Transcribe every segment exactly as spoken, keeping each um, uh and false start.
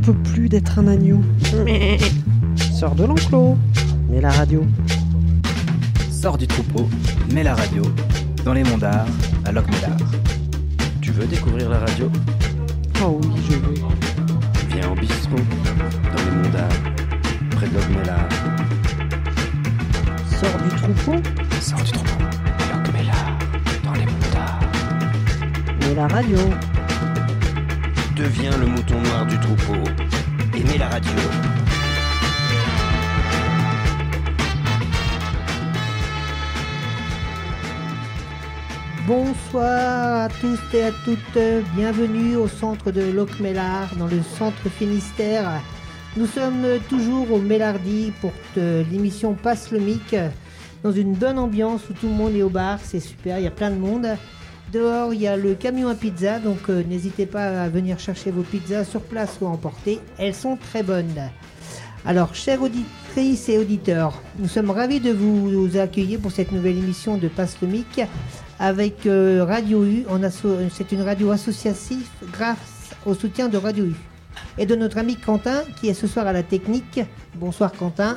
veux plus d'être un agneau. Sors de l'enclos, mets la radio. Sors du troupeau, mets la radio. Dans les monts d'art, à Locmelar. Tu veux découvrir la radio ? Oh oui, je veux. Viens au bistrot, dans les monts d'art, près de Locmelar. Sors du troupeau, Sors du troupeau, Locmelar, dans les monts d'art. mets la radio. Deviens le mouton noir du troupeau et mets la radio. Bonsoir à tous et à toutes, bienvenue au centre de Locmelar, dans le centre Finistère. Nous sommes toujours au Mélardi pour te- l'émission Passe le Mic, dans une bonne ambiance où tout le monde est au bar, c'est super, il y a plein de monde. Dehors, il y a le camion à pizza, donc euh, n'hésitez pas à venir chercher vos pizzas sur place ou à emporter, elles sont très bonnes. Alors, chères auditrices et auditeurs, nous sommes ravis de vous accueillir pour cette nouvelle émission de Passe le Mic avec euh, Radio U. En asso- c'est une radio associative grâce au soutien de Radio U. Et de notre ami Quentin, qui est ce soir à la technique. Bonsoir Quentin.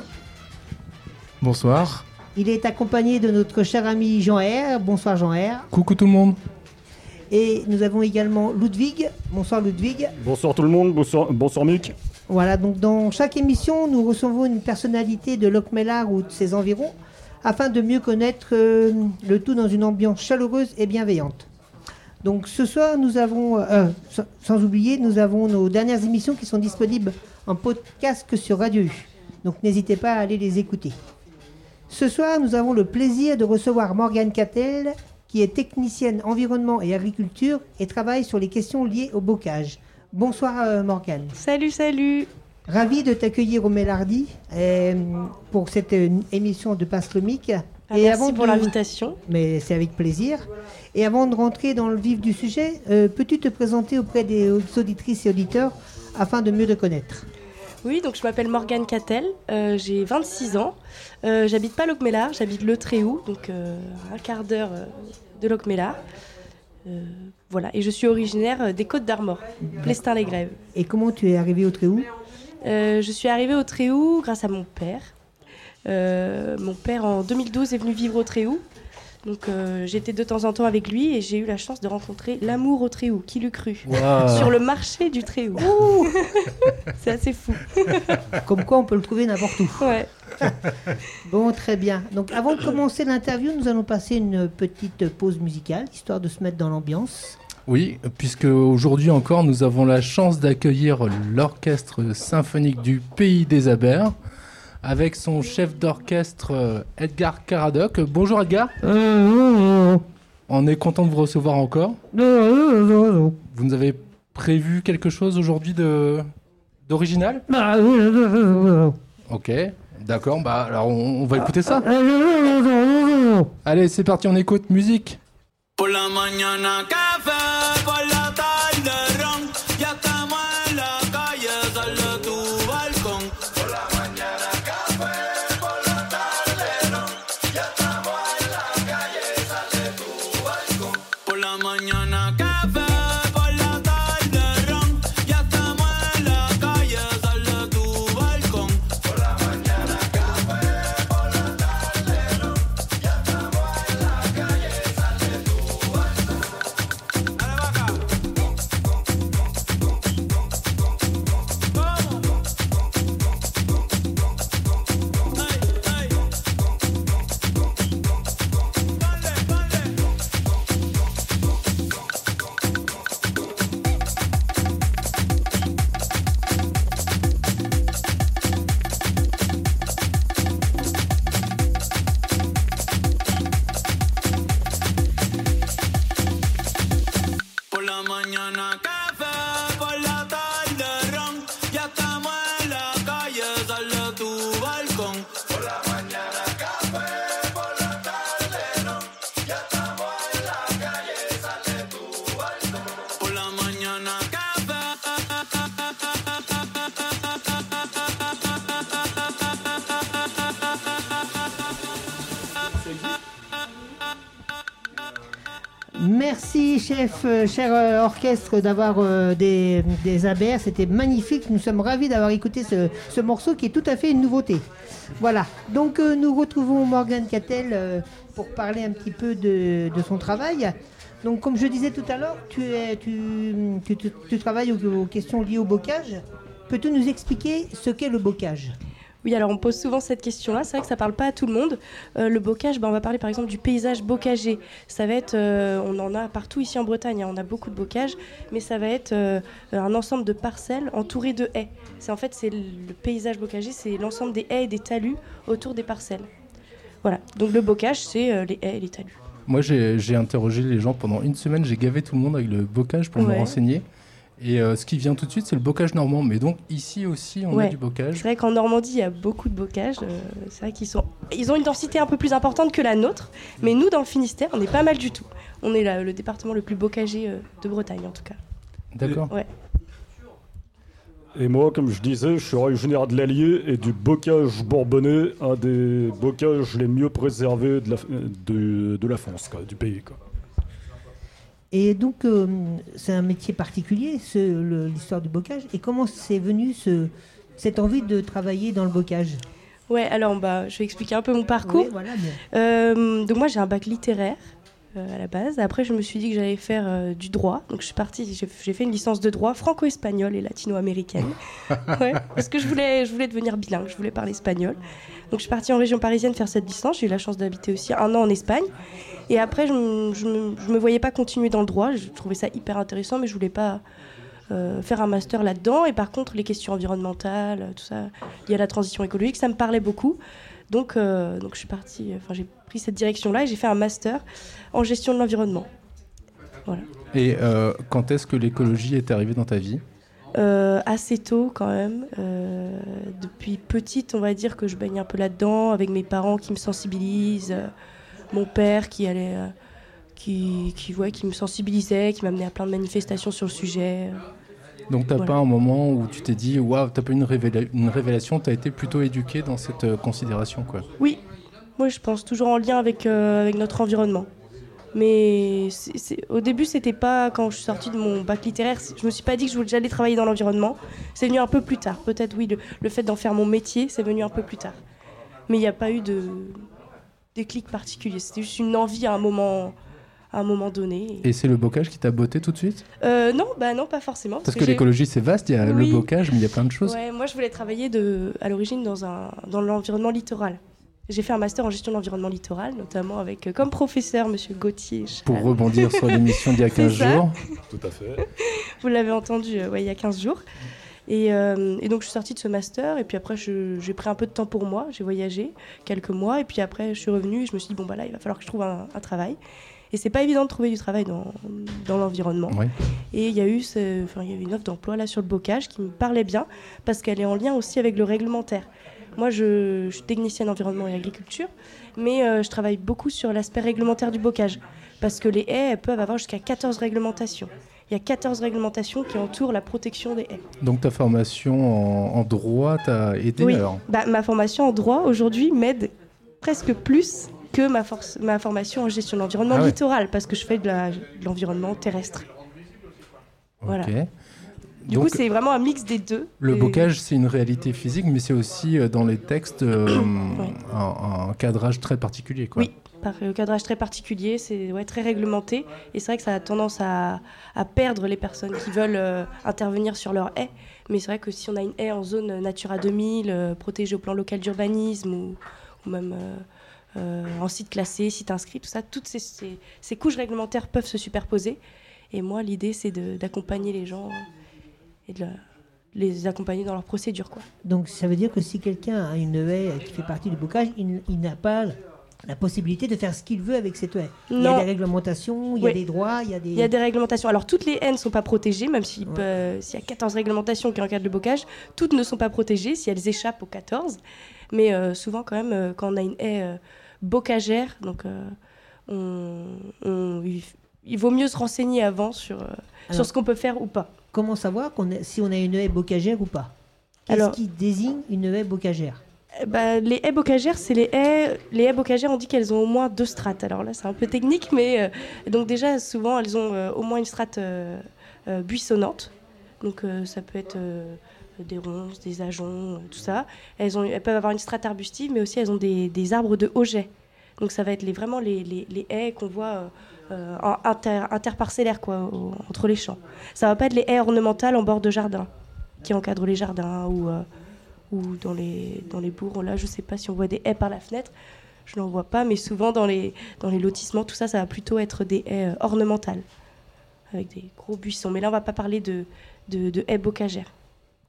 Bonsoir. Il est accompagné de notre cher ami Jean R. Bonsoir Jean R. Coucou tout le monde. Et nous avons également Ludwig. Bonsoir Ludwig. Bonsoir tout le monde, bonsoir, bonsoir Mick. Voilà, donc dans chaque émission, nous recevons une personnalité de Locmelar ou de ses environs afin de mieux connaître euh, le tout dans une ambiance chaleureuse et bienveillante. Donc ce soir, nous avons, euh, sans, sans oublier, nous avons nos dernières émissions qui sont disponibles en podcast que sur Radio U. Donc n'hésitez pas à aller les écouter. Ce soir, nous avons le plaisir de recevoir Morgane Cattel, qui est technicienne environnement et agriculture et travaille sur les questions liées au bocage. Bonsoir euh, Morgane. Salut, salut. Ravi de t'accueillir au Mélardi euh, pour cette euh, émission de Passe le Mic. Ah, merci pour de- l'invitation. Mais c'est avec plaisir. Et avant de rentrer dans le vif du sujet, euh, peux-tu te présenter auprès des auditrices et auditeurs afin de mieux te connaître ? Oui, donc je m'appelle Morgane Cattel, euh, j'ai vingt-six ans. Euh, j'habite pas Locmelar, j'habite Le Tréhoux, donc euh, un quart d'heure euh, de Locmelar. Euh, voilà, et je suis originaire euh, des Côtes d'Armor, Plestin-les-Grèves. Et comment tu es arrivé au Tréhoux ? Euh, je suis arrivée au Tréhoux grâce à mon père. Euh, mon père, en deux mille douze, est venu vivre au Tréhoux. Donc euh, j'étais de temps en temps avec lui et j'ai eu la chance de rencontrer l'amour au Tréhoux, qui l'eût cru, Wow. sur le marché du Tréhoux. C'est assez fou. Comme quoi on peut le trouver n'importe où. Ouais. Bon, très bien. Donc avant de commencer l'interview, nous allons passer une petite pause musicale, histoire de se mettre dans l'ambiance. Oui, puisque aujourd'hui encore, nous avons la chance d'accueillir l'orchestre symphonique du Pays des Abers, avec son chef d'orchestre euh, Edgar Caradoc. Bonjour Edgar. On est content de vous recevoir encore. Vous nous avez prévu quelque chose aujourd'hui de d'original ? Ok, d'accord. Bah alors on, on va écouter ça. Allez, c'est parti, on écoute musique. Por la mañana café, por la tarde ron, ya estamos en la calle, sal de tu balcón. Por la mañana café, por la tarde ron, ya estamos en la calle, sal de tu balcón. Por la mañana café, por la tarde ron, ya estamos en la calle, sal de tu balcón. Por la mañana café, por la tarde ron, ya estamos en la calle, sal de tu balcón. Dale vaca. Por la mañana café, por la tarde ron, ya estamos en la calle, sal de tu balcón. Por la mañana café, por la tarde ron, ya estamos en la calle, sal de tu balcón. Por la mañana café. merci, chef, euh, cher euh, orchestre, d'avoir euh, des, des abers. C'était magnifique. Nous sommes ravis d'avoir écouté ce, ce morceau qui est tout à fait une nouveauté. Voilà. Donc, euh, nous retrouvons Morgane Cattel euh, pour parler un petit peu de, de son travail. Donc, comme je disais tout à l'heure, tu, es, tu, tu, tu, tu travailles aux, aux questions liées au bocage. Peux-tu nous expliquer ce qu'est le bocage ? Oui, alors on pose souvent cette question-là. C'est vrai que ça ne parle pas à tout le monde. Euh, le bocage, bah, on va parler par exemple du paysage bocager. Ça va être, euh, on en a partout ici en Bretagne, hein, on a beaucoup de bocages, mais ça va être euh, un ensemble de parcelles entourées de haies. C'est, en fait, c'est le paysage bocager, c'est l'ensemble des haies et des talus autour des parcelles. Voilà, donc le bocage, c'est euh, les haies et les talus. Moi, j'ai, j'ai interrogé les gens pendant une semaine, j'ai gavé tout le monde avec le bocage pour Ouais. me renseigner. Et euh, ce qui vient tout de suite, c'est le bocage normand. Mais donc, ici aussi, on Ouais. a du bocage. C'est vrai qu'en Normandie, il y a beaucoup de bocages. Euh, c'est vrai qu'ils sont... ils ont une densité un peu plus importante que la nôtre. Mais nous, dans le Finistère, on est pas mal du tout. On est là, le département le plus bocager euh, de Bretagne, en tout cas. D'accord. Ouais. Et moi, comme je disais, je suis originaire de l'Allier et du bocage bourbonnais, un des bocages les mieux préservés de la, de, de la France, quoi, du pays, quoi. Et donc, euh, c'est un métier particulier, ce, le- l'histoire du bocage. Et comment c'est venu ce, cette envie de travailler dans le bocage ? Ouais, alors bah, je vais expliquer un peu mon parcours. Oui, voilà, bien. Euh, donc moi, j'ai un bac littéraire euh, à la base. Après, je me suis dit que j'allais faire euh, du droit. Donc je suis partie, j'ai, j'ai fait une licence de droit franco-espagnole et latino-américaine. Ouais, parce que je voulais, je voulais devenir bilingue, je voulais parler espagnol. Donc je suis partie en région parisienne faire cette licence. J'ai eu la chance d'habiter aussi un an en Espagne. Et après, je ne me, je me voyais pas continuer dans le droit. Je trouvais ça hyper intéressant, mais je voulais pas euh, faire un master là-dedans. Et par contre, les questions environnementales, tout ça, liées à la transition écologique, ça me parlait beaucoup. Donc, euh, donc je suis partie, enfin, j'ai pris cette direction-là et j'ai fait un master en gestion de l'environnement. Voilà. Et euh, quand est-ce que l'écologie est arrivée dans ta vie ? Euh, assez tôt quand même. Euh, depuis petite, on va dire que je baigne un peu là-dedans, avec mes parents qui me sensibilisent, euh, mon père qui allait, euh, qui, qui, ouais, qui me sensibilisait, qui m'amenait à plein de manifestations sur le sujet. Donc t'as Voilà. pas un moment où tu t'es dit waouh, t'as pas une, révéla- une révélation, t'as été plutôt éduqué dans cette euh, considération, quoi. Oui, moi je pense toujours en lien avec, euh, avec notre environnement. Mais c'est, c'est, au début, c'était pas quand je suis sortie de mon bac littéraire, c'est- je me suis pas dit que je voulais- j'allais travailler dans l'environnement. C'est venu un peu plus tard. Peut-être oui, le, le fait d'en faire mon métier, c'est venu un peu plus tard. Mais il n'y a pas eu de déclic particulier. C'était juste une envie à un moment, à un moment donné. Et c'est le bocage qui t'a botté tout de suite ? Euh, non, bah non, pas forcément. Parce que, j'ai- l'écologie c'est vaste, il y a Oui. le bocage, mais il y a plein de choses. Ouais, moi je voulais travailler de, à l'origine dans, un, dans l'environnement littoral. J'ai fait un master en gestion de l'environnement littoral, notamment avec euh, comme professeur Monsieur Gauthier. Pour rebondir sur l'émission d'il y a C'est quinze ça. jours. Tout à fait. Vous l'avez entendu euh, ouais, il y a quinze jours. Et, euh, et donc je suis sortie de ce master et puis après je- j'ai pris un peu de temps pour moi, j'ai voyagé quelques mois et puis après je suis revenue et je me suis dit bon bah là il va falloir que je trouve un, un travail. Et c'est pas évident de trouver du travail dans, dans l'environnement. Ouais. Et il y a eu ce, enfin, il y a eu une offre d'emploi là sur le bocage qui me parlait bien parce qu'elle est en lien aussi avec le réglementaire. Moi je, je suis technicienne environnement et agriculture, mais euh, je travaille beaucoup sur l'aspect réglementaire du bocage parce que les haies elles peuvent avoir jusqu'à quatorze réglementations. Il y a quatorze réglementations qui entourent la protection des haies. Donc ta formation en, en droit t'a aidé Oui, alors ? bah, ma formation en droit aujourd'hui m'aide presque plus que ma, force, ma formation en gestion de l'environnement Ah ouais. littoral parce que je fais de, la, de l'environnement terrestre. Voilà. Ok. Du Donc, coup, c'est vraiment un mix des deux. le Et- bocage, c'est une réalité physique, mais c'est aussi euh, dans les textes euh, un, un cadrage très particulier, quoi. Oui, par euh, cadrage très particulier, c'est ouais, très réglementé. Et c'est vrai que ça a tendance à, à perdre les personnes qui veulent euh, intervenir sur leur haie. Mais c'est vrai que si on a une haie en zone Natura deux mille, euh, protégée au plan local d'urbanisme ou, ou même euh, euh, en site classé, site inscrit, tout ça, toutes ces, ces, ces couches réglementaires peuvent se superposer. Et moi, l'idée, c'est de, d'accompagner les gens et de la- les accompagner dans leur procédure, quoi. Donc ça veut dire que si quelqu'un a une haie qui fait partie du bocage, il, n- il n'a pas la possibilité de faire ce qu'il veut avec cette haie. Il y Non. a des réglementations, il y a Oui. des droits, il y a des... Il y a des réglementations. Alors, toutes les haies ne sont pas protégées, même s'il peut- s'il y a quatorze réglementations qui encadrent le bocage, toutes ne sont pas protégées si elles échappent aux quatorze. Mais euh, souvent, quand même, euh, quand on a une haie euh, bocagère, donc, euh, on, on- il, il vaut mieux se renseigner avant sur, euh, Alors- sur ce qu'on peut faire ou pas. Comment savoir qu'on a- si on a une haie bocagère ou pas ? Qu'est-ce Alors- qui désigne une haie bocagère ? Bah, les haies bocagères, c'est les haies. Les haies bocagères, on dit qu'elles ont au moins deux strates. Alors là, c'est un peu technique, mais euh, donc déjà, souvent, elles ont euh, au moins une strate euh, euh, buissonnante. Donc euh, ça peut être euh, des ronces, des ajoncs, euh, tout ça. Elles, ont, elles peuvent avoir une strate arbustive, mais aussi elles ont des, des arbres de haut jet. Donc ça va être les, vraiment les, les, les haies qu'on voit euh, en inter, interparcellaires, quoi, au, entre les champs. Ça va pas être les haies ornementales en bord de jardin, qui encadrent les jardins ou... Euh, ou dans les, dans les bourgs. Là, je ne sais pas si on voit des haies par la fenêtre, je n'en vois pas, mais souvent dans les, dans les lotissements, tout ça, ça va plutôt être des haies euh, ornementales, avec des gros buissons. Mais là, on ne va pas parler de, de, de haies bocagères. Ludwig ?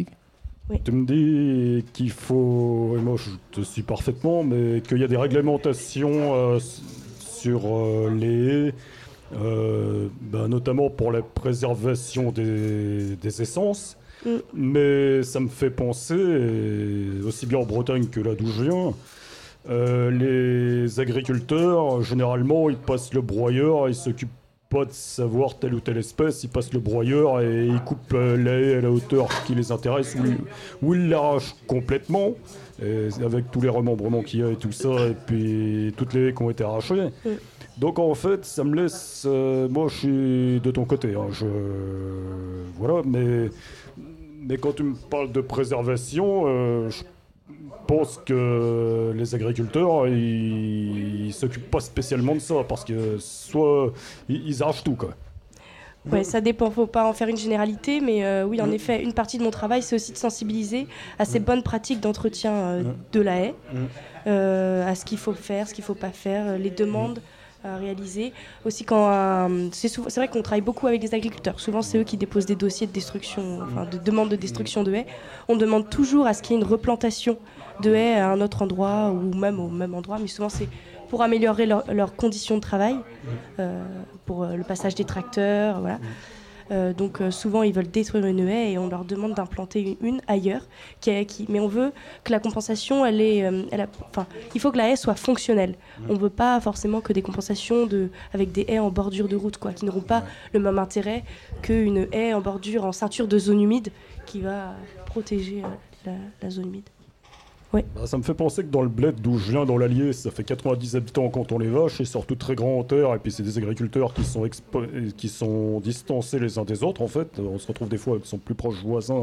Oui. Tu me dis qu'il faut, et moi je te suis parfaitement, mais qu'il y a des réglementations euh, sur euh, les haies, euh, bah, notamment pour la préservation des, des essences. Mm. Mais ça me fait penser, et aussi bien en Bretagne que là d'où je viens, euh, les agriculteurs, généralement, ils passent le broyeur, ils s'occupent pas de savoir telle ou telle espèce, ils passent le broyeur et ils coupent euh, la haie à la hauteur qui les intéresse, ou, ou ils l'arrachent complètement, et avec tous les remembrements qu'il y a et tout ça, et puis toutes les haies qui ont été arrachées. Mm. Donc en fait, ça me laisse... Euh, moi, je suis de ton côté, hein, je... Voilà, mais... Mais quand tu me parles de préservation, euh, je pense que les agriculteurs, ils ne s'occupent pas spécialement de ça, parce que soit ils, ils arrachent tout, quoi. Ouais, ça dépend, faut pas en faire une généralité, mais euh, oui, en mmh. effet, une partie de mon travail, c'est aussi de sensibiliser à ces mmh. bonnes pratiques d'entretien euh, mmh. de la haie, mmh. euh, à ce qu'il faut faire, ce qu'il faut pas faire, les demandes à réaliser. Aussi, quand euh, c'est, souvent, c'est vrai qu'on travaille beaucoup avec des agriculteurs. Souvent, c'est eux qui déposent des dossiers de destruction, enfin de demande de destruction de haies. On demande toujours à ce qu'il y ait une replantation de haies à un autre endroit ou même au même endroit, mais souvent c'est pour améliorer leur, leurs conditions de travail, euh, pour euh, le passage des tracteurs, voilà. Euh, donc euh, souvent ils veulent détruire une haie et on leur demande d'implanter une, une ailleurs. Qui est, qui, mais on veut que la compensation, elle est, euh, elle a, enfin, il faut que la haie soit fonctionnelle. On ne veut pas forcément que des compensations de, avec des haies en bordure de route, quoi, qui n'auront pas le même intérêt qu'une haie en bordure, en ceinture de zone humide, qui va protéger euh, la, la zone humide. Ouais. Bah, ça me fait penser que dans le bled d'où je viens, dans l'Allier, ça fait quatre-vingt-dix habitants quand on les vaches, et surtout très grands en terre, et puis c'est des agriculteurs qui sont, expo- qui sont distancés les uns des autres, en fait. On se retrouve des fois avec son plus proche voisin,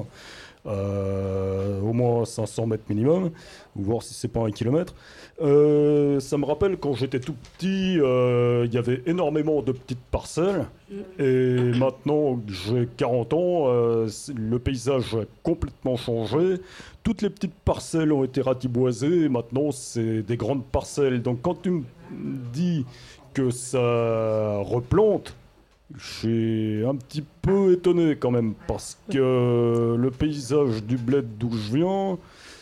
euh, au moins cinq cents mètres minimum, ou voir si c'est pas un kilomètre. Euh, ça me rappelle quand j'étais tout petit, il euh, y avait énormément de petites parcelles, et maintenant que j'ai quarante ans, euh, le paysage a complètement changé. Toutes les petites parcelles ont été ratiboisées, et maintenant c'est des grandes parcelles. Donc quand tu me dis que ça replante, je suis un petit peu étonné quand même, parce que le paysage du bled d'où je viens,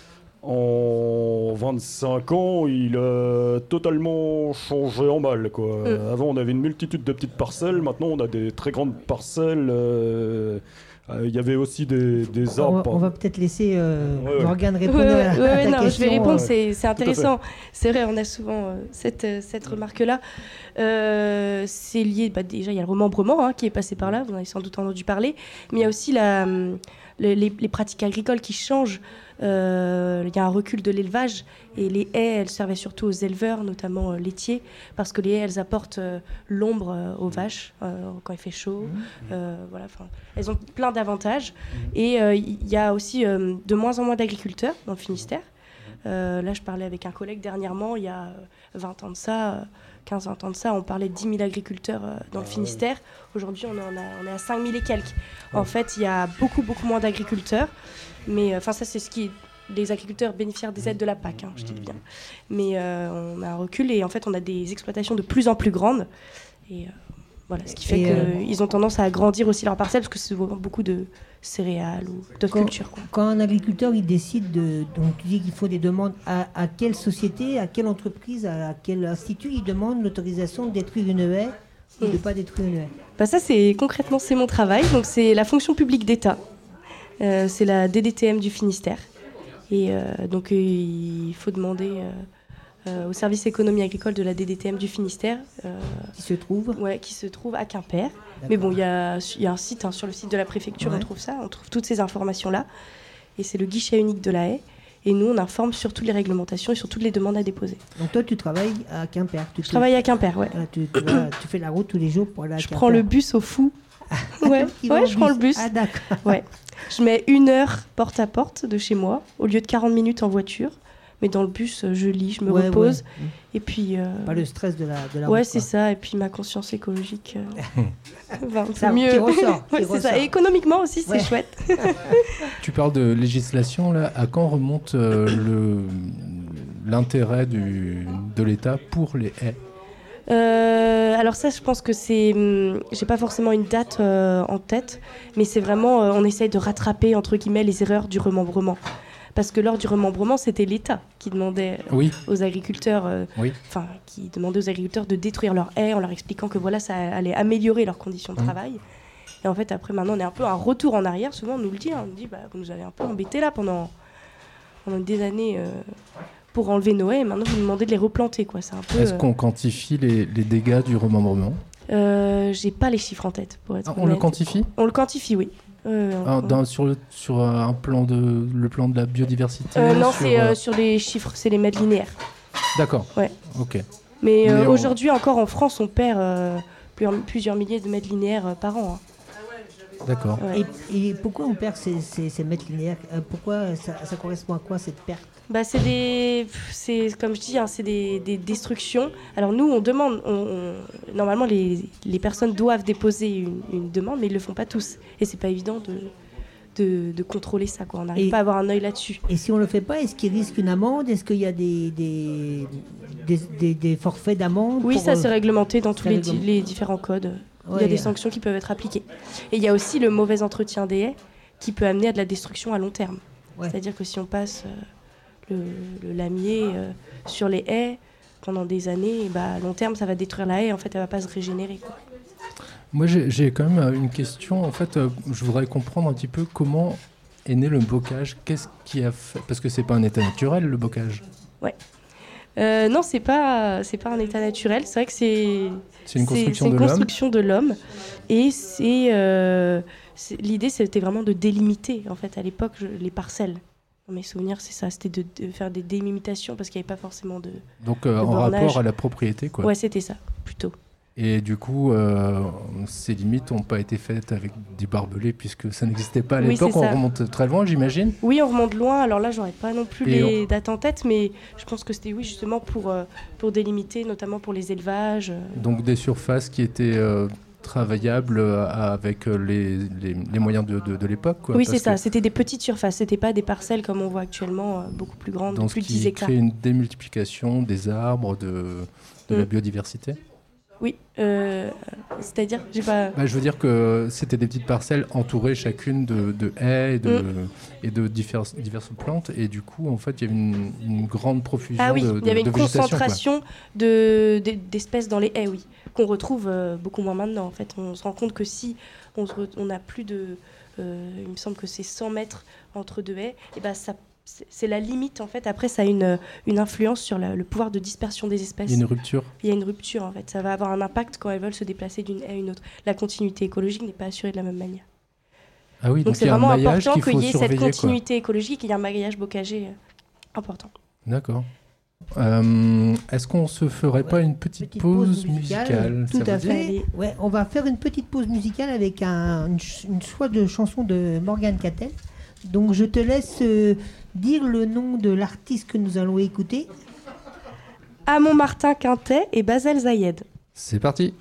en vingt-cinq ans, il a totalement changé en mal, quoi. Mm. Avant, on avait une multitude de petites parcelles, maintenant on a des très grandes parcelles. Euh, Il euh, y avait aussi des, des arbres. On va, on va peut-être laisser euh, ouais, ouais. Morgane répondre ouais, à, ouais, à ouais, ta non, question. Je vais répondre, euh... c'est, c'est intéressant. C'est vrai, on a souvent euh, cette, cette remarque-là. Euh, c'est lié, bah, déjà, il y a le remembrement hein, qui est passé par là, vous en avez sans doute entendu parler, mais il y a aussi la, les, les, les pratiques agricoles qui changent. Euh, il y a un recul de l'élevage et les haies, elles servaient surtout aux éleveurs, notamment euh, laitiers, parce que les haies, elles apportent euh, l'ombre euh, aux vaches euh, quand il fait chaud. Euh, voilà, elles ont plein d'avantages. Et il euh, y a aussi euh, de moins en moins d'agriculteurs dans le Finistère. Euh, là, je parlais avec un collègue dernièrement, il y a vingt ans de ça, quinze vingt ans de ça, on parlait de dix mille agriculteurs euh, dans le Finistère. Aujourd'hui, on, en a, on est à cinq mille et quelques. En fait, il y a beaucoup, beaucoup moins d'agriculteurs. Mais enfin, ça, c'est ce qui... Les agriculteurs bénéficiaires des aides de la P A C, hein, je dis bien. Mais euh, on a un recul et en fait, on a des exploitations de plus en plus grandes. Et euh, voilà, ce qui fait qu'ils euh... ont tendance à agrandir aussi leurs parcelles parce que c'est beaucoup de céréales ou d'autres quand, cultures. Quoi. Quand un agriculteur il décide de... Donc tu dis qu'il faut des demandes, à, à quelle société, à quelle entreprise, à quel institut il demande l'autorisation de détruire une haie ou mmh. de ne pas détruire une haie? Bah ça, c'est, concrètement, c'est mon travail. Donc c'est la fonction publique d'État. Euh, c'est la D D T M du Finistère. Et euh, donc euh, il faut demander euh, euh, au service économie agricole de la D D T M du Finistère. Euh, qui se trouve Ouais, qui se trouve à Quimper. D'accord. Mais bon, il y a, y a un site, hein, sur le site de la préfecture, ouais. on trouve ça, on trouve toutes ces informations-là. Et c'est le guichet unique de la haie. Et nous, on informe sur toutes les réglementations et sur toutes les demandes à déposer. Donc toi, tu travailles à Quimper. Tu Je travaille à Quimper, ouais. Ah, tu, tu, vas- tu fais la route tous les jours pour aller à Je Quimper. prends le bus au fou. Ouais, Il va ouais au je prends le bus. Ah d'accord. Ouais. Je mets une heure porte à porte de chez moi, au lieu de quarante minutes en voiture. Mais dans le bus, je lis, je me Ouais, repose. ouais. Et puis... euh, Pas le stress de la, de la ouais, route, c'est quoi. ça. Et puis ma conscience écologique euh, va un peu Ça, mieux. qui ressort, qui Ouais, c'est ça. ressort. Et économiquement aussi, c'est Ouais. chouette. Tu parles de législation, là. À quand remonte euh, le, l'intérêt du, de l'État pour les haies? Euh, alors ça, je pense que c'est... hum, j'ai pas forcément une date euh, en tête, mais c'est vraiment... euh, on essaye de rattraper, entre guillemets, les erreurs du remembrement. Parce que lors du remembrement, c'était l'État qui demandait euh, Oui, aux agriculteurs... euh, oui. enfin, qui demandait aux agriculteurs de détruire leurs haies en leur expliquant que voilà, ça allait améliorer leurs conditions de Mmh. travail. Et en fait, après, maintenant, on est un peu un retour en arrière. Souvent, on nous le dit. hein, on nous dit, bah, vous nous avez un peu embêtés là pendant, pendant des années euh, pour enlever nos haies. Et maintenant, vous nous demandez de les replanter, quoi. C'est un peu... Est-ce euh, qu'on quantifie les, les dégâts du remembrement? euh, j'ai pas les chiffres en tête, pour être Ah, on le honnête. quantifie? On le quantifie, oui. Euh, Ah, on- dans- sur, le, sur un plan de, le plan de la biodiversité? Euh, non, sur, c'est euh, euh, sur les chiffres, c'est les mètres linéaires. D'accord. Ouais. Ok. Mais, euh, Mais on- aujourd'hui, encore en France, on perd euh, plusieurs, plusieurs milliers de mètres linéaires euh, par an. hein. D'accord. Ouais. Et, et pourquoi on perd ces, ces, ces mètres linéaires? Euh, Pourquoi ça, ça correspond à quoi cette perte? Bah, c'est des, c'est comme je dis, hein, c'est des, des destructions. Alors nous, on demande, on, on- normalement les, les personnes doivent déposer une, une demande, mais ils le font pas tous. Et c'est pas évident de, de, de contrôler ça, quoi. On n'arrive Et- pas à avoir un œil là-dessus. Et si on le fait pas, est-ce qu'il risque une amende? Est-ce qu'il y a des, des, des, des- des forfaits d'amende? Oui, pour, ça euh, c'est réglementé dans tous c'est les, di- réglementé. les différents codes. Il y ouais, a des euh, sanctions qui peuvent être appliquées. Et il y a aussi le mauvais entretien des haies qui peut amener à de la destruction à long terme. Ouais. C'est-à-dire que si on passe euh, le, le lamier euh, sur les haies pendant des années, bah, à long terme, ça va détruire la haie. En fait, elle va pas se régénérer, quoi. Moi, j'ai j'ai quand même euh, une question. En fait, euh, je voudrais comprendre un petit peu comment est né le bocage. Qu'est-ce qui a fait... Parce que c'est pas un état naturel, le bocage. Euh, non, c'est pas, c'est pas un état naturel. C'est vrai que c'est, C'est une construction c'est de une l'homme. construction de l'homme. Et c'est, euh, c'est- l'idée, c'était vraiment de délimiter, en fait, à l'époque, je- les parcelles. Dans mes souvenirs, c'est ça. C'était de, de faire des délimitations parce qu'il n'y avait pas forcément de... Donc, euh, Le en bornage. rapport à la propriété, quoi. Ouais, c'était ça, plutôt. Et du coup, euh, ces limites n'ont pas été faites avec des barbelés puisque ça n'existait pas à Oui, l'époque. c'est On ça. remonte très loin, j'imagine. Oui, on remonte loin. Alors là, j'aurais pas non plus Et les dates en tête, mais je pense que c'était, oui, justement pour, euh, pour délimiter, notamment pour les élevages. euh. Donc des surfaces qui étaient euh, travaillables euh, avec euh, les, les, les moyens de, de, de l'époque, quoi. Oui, Parce c'est ça. que C'était des petites surfaces. C'était pas des parcelles comme on voit actuellement, euh, beaucoup plus grandes, Dans ce plus de dix qui hectares. crée une démultiplication des arbres, de, de la Mm. biodiversité. Oui, euh, c'est-à-dire, j'ai pas. Bah, je veux dire que c'était des petites parcelles entourées chacune de, de haies et de, Mm. et de diverses, diverses plantes. Et du coup, en fait, il y avait une, une grande profusion Ah oui, de, de, il y avait une de végétation, quoi. concentration de, de- d'espèces dans les haies, oui, qu'on retrouve euh, beaucoup moins maintenant. En fait, on se rend compte que si on, se re- on a plus de, euh, il me semble que c'est cent mètres entre deux haies, et ben ça, c'est, c'est la limite en fait. Après, ça a une, une influence sur la- le pouvoir de dispersion des espèces. Il y a une rupture. Il y a une rupture en fait. Ça va avoir un impact quand elles veulent se déplacer d'une haie à une autre. La continuité écologique n'est pas assurée de la même manière. Ah oui, Donc, donc, c'est il y a un vraiment maillage important qu'il qu'il faut y ait cette surveiller, quoi. continuité écologique et il y a un maillage bocager euh, important. D'accord. Euh, Est-ce qu'on se ferait pas une petite, Petite pause, pause musicale. musicale Tout ça à vous dit fait. Allez. Ouais, on va faire une petite pause musicale avec un, une, ch- une choix de chanson de Morgane Cattel. Donc je te laisse euh, dire le nom de l'artiste que nous allons écouter. Amon Martin Quintet et Basel Zayed. C'est parti.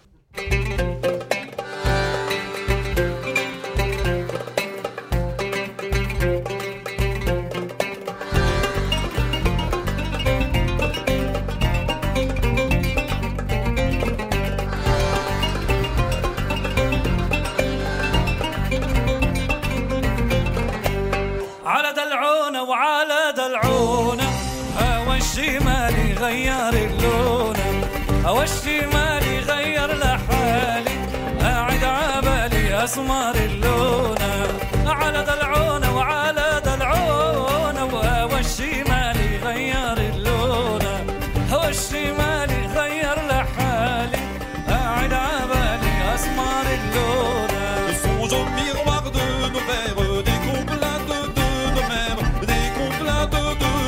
على دلعونة وعلى دلعونة هوا الشمال غير اللونة هوا الشمال غير لحالي قاعد عبالي أسمر اللونة على دلعونة وعلى دلعونة وهوا الشمال غير اللونة هوا الشمال غير لحالي قاعد عبالي أسمر اللونة Songe au miroir de nos rêves, des complaintes de nos mères, des complaintes de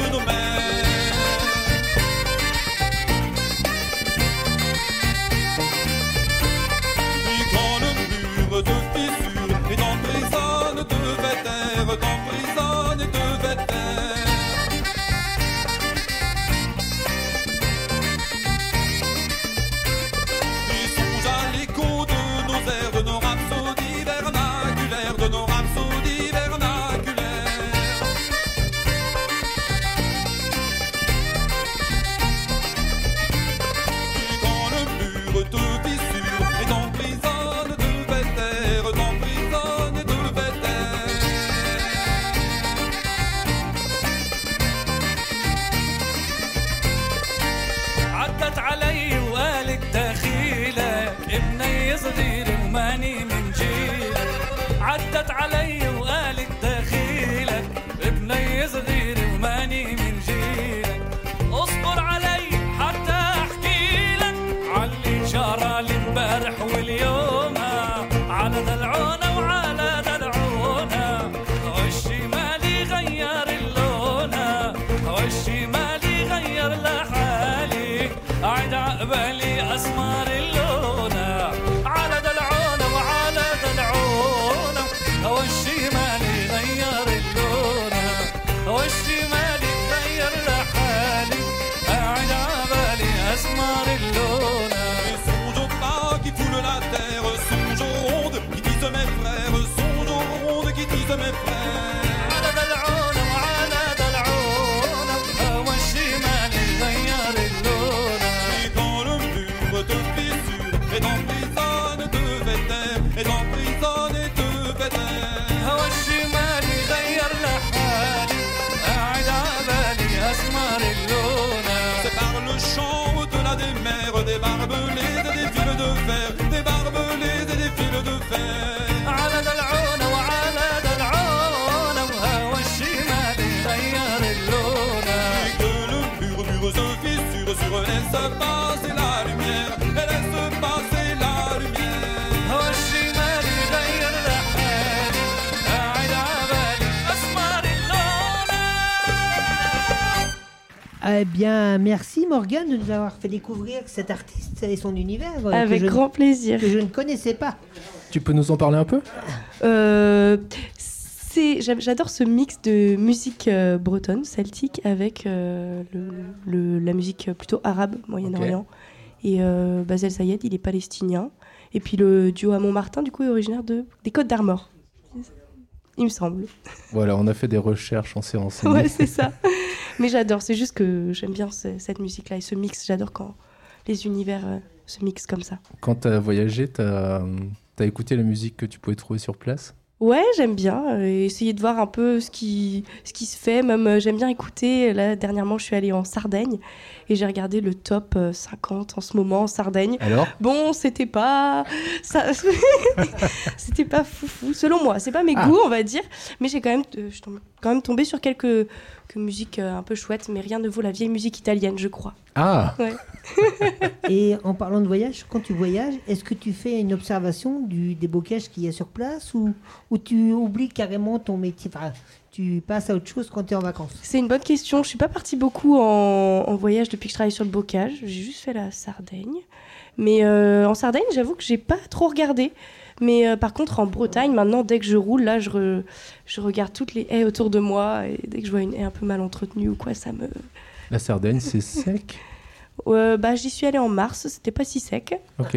عدت علي وقالت دخيلك ابني صغير وماني من جيلك اصبر علي حتى احكي لك علي جرى الامبارح واليوم على دلعونا وعلى دلعونا والشمالي غير اللونة والشمالي غير لحالي قاعد عقبالي اسمر اللونة على دلعونا وعلى دلعونا والشمالي غير اللونة والشمالي غير لحالي قاعد عقبالي اسمر اللونة. Songe au pas qui foule la terre, songe aux rondes qui disent mes frères, songe aux rondes qui disent mes frères. على دلعونا وعلى دلعونا والشمالي غير اللونة. Et quand le mur de fissure est en prison de vétère, est en prison de vétère. والشمالي غير لحالي قاعد عبالي اسمر اللونة. C'est par le chant au-delà des mers, des barbelés et des fils de fer, des barbelés et des fils de fer. على دلعونا وعلى دلعونا والشمالي غير اللونة. Et que le murmure se fissure sur laisse passer la lumière, et laisse passer la lumière. والشمالي غير لحالي قاعد عبالي اسمر اللونة. Eh bien, merci Morgane de nous avoir fait découvrir cet artiste et son univers euh, Avec que, je, grand plaisir. que je ne connaissais pas. Tu peux nous en parler un peu? Euh, c'est, j'aime- j'adore ce mix de musique euh, bretonne, celtique, avec euh, le, le- la musique plutôt arabe, Moyen-Orient. Et euh, Basel Sayed, il est palestinien. Et puis le duo à Montmartin, du coup, est originaire de, des Côtes d'Armor. Il me semble. Voilà, on a fait des recherches, on s'est renseigné. Ouais, c'est ça. Mais j'adore, c'est juste que j'aime bien ce- cette musique-là et ce mix. J'adore quand les univers euh, se mixent comme ça. Quand tu as voyagé, tu as écouté la musique que tu pouvais trouver sur place? Ouais, j'aime bien. euh, essayer de voir un peu ce qui, ce qui se fait. Même, euh, j'aime bien écouter. Là, dernièrement, je suis allée en Sardaigne et j'ai regardé le top euh, cinquante en ce moment en Sardaigne. Alors? Bon, c'était pas. Ça... c'était pas foufou, selon moi. C'est pas mes Ah. goûts, on va dire. Mais j'ai quand même, euh, je suis tombée- quand même tombée sur quelques, quelques musiques euh, un peu chouettes. Mais rien ne vaut la vieille musique italienne, je crois. Ah! Ouais. Et en parlant de voyage, quand tu voyages, est-ce que tu fais une observation du, des bocages qu'il y a sur place ou, ou tu oublies carrément ton métier? Enfin, tu passes à autre chose quand tu es en vacances? C'est une bonne question. Je suis pas partie beaucoup en, en voyage depuis que je travaille sur le bocage. J'ai juste fait la Sardaigne. Mais euh, en Sardaigne, j'avoue que j'ai pas trop regardé. Mais euh, par contre, en Bretagne, maintenant, dès que je roule, là, je, re- je regarde toutes les haies autour de moi. Et dès que je vois une haie un peu mal entretenue ou quoi, ça me... La Sardaigne, c'est sec? Euh, bah, j'y suis allée en mars, c'était pas si sec. Ok.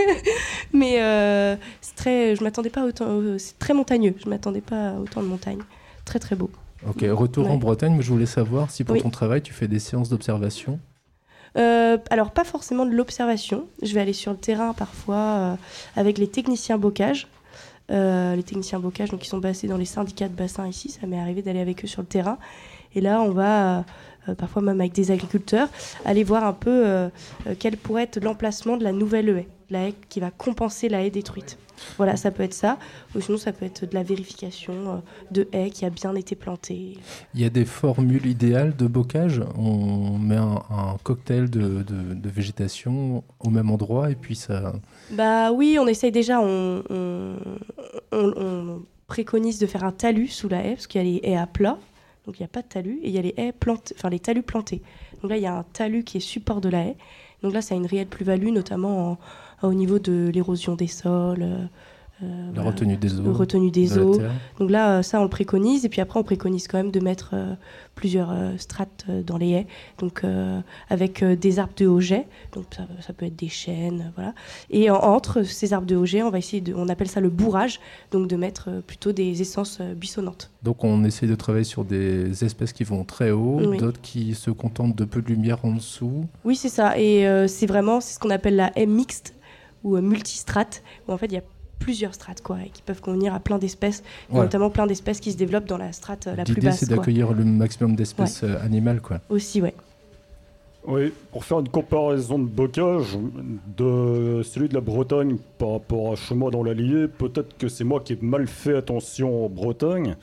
Mais euh, c'est très, je m'attendais pas à autant... euh, c'est très montagneux. Je m'attendais pas à autant de montagne. Très, très beau. Ok, retour en Ouais. Bretagne, mais je voulais savoir si pour Oui. ton travail, tu fais des séances d'observation. Euh, alors, pas forcément de l'observation. Je vais aller sur le terrain parfois euh, avec les techniciens bocage. Euh, les techniciens bocage, donc, qui sont basés dans les syndicats de bassin ici. Ça m'est arrivé d'aller avec eux sur le terrain. Et là, on va, euh, euh, parfois même avec des agriculteurs, aller voir un peu euh, euh, quel pourrait être l'emplacement de la nouvelle haie. La haie qui va compenser la haie détruite. Voilà, ça peut être ça. Ou sinon, ça peut être de la vérification euh, de haies qui a bien été plantée. Il y a des formules idéales de bocage. On met un, un cocktail de, de- de végétation au même endroit et puis ça... Bah oui, on essaye déjà, on, on, on- on préconise de faire un talus sous la haie, parce qu'il y a les haies à plat, donc il n'y a pas de talus, et il y a les haies plantées, enfin les talus plantés. Donc là, il y a un talus qui est support de la haie. Donc là, ça a une réelle plus-value, notamment en- au niveau de l'érosion des sols, euh, euh, La voilà, retenue des eaux. la retenue des de la eaux. terre. Donc là, euh, ça, on le préconise. Et puis après, on préconise quand même de mettre euh, plusieurs euh, strates euh, dans les haies. Donc euh, avec euh, des arbres de haut jet. Donc ça, ça peut être des chênes, euh, voilà. Et en- entre ces arbres de haut jet, on va essayer de, on appelle ça le bourrage. Donc de mettre euh, plutôt des essences euh, buissonnantes. Donc on essaie de travailler sur des espèces qui vont très haut, Oui. d'autres qui se contentent de peu de lumière en dessous. Oui, c'est ça. Et euh, c'est vraiment, c'est ce qu'on appelle la haie mixte ou euh, multistrate, où en fait, il y a plusieurs strates, quoi, et qui peuvent convenir à plein d'espèces, et Ouais. notamment plein d'espèces qui se développent dans la strate euh, la plus L'idée basse. c'est quoi. d'accueillir le maximum d'espèces euh, animales, quoi. Aussi, ouais. Oui, pour faire une comparaison de bocage de celui de la Bretagne par rapport à chez moi dans l'Allier, peut-être que c'est moi qui ai mal fait attention en Bretagne,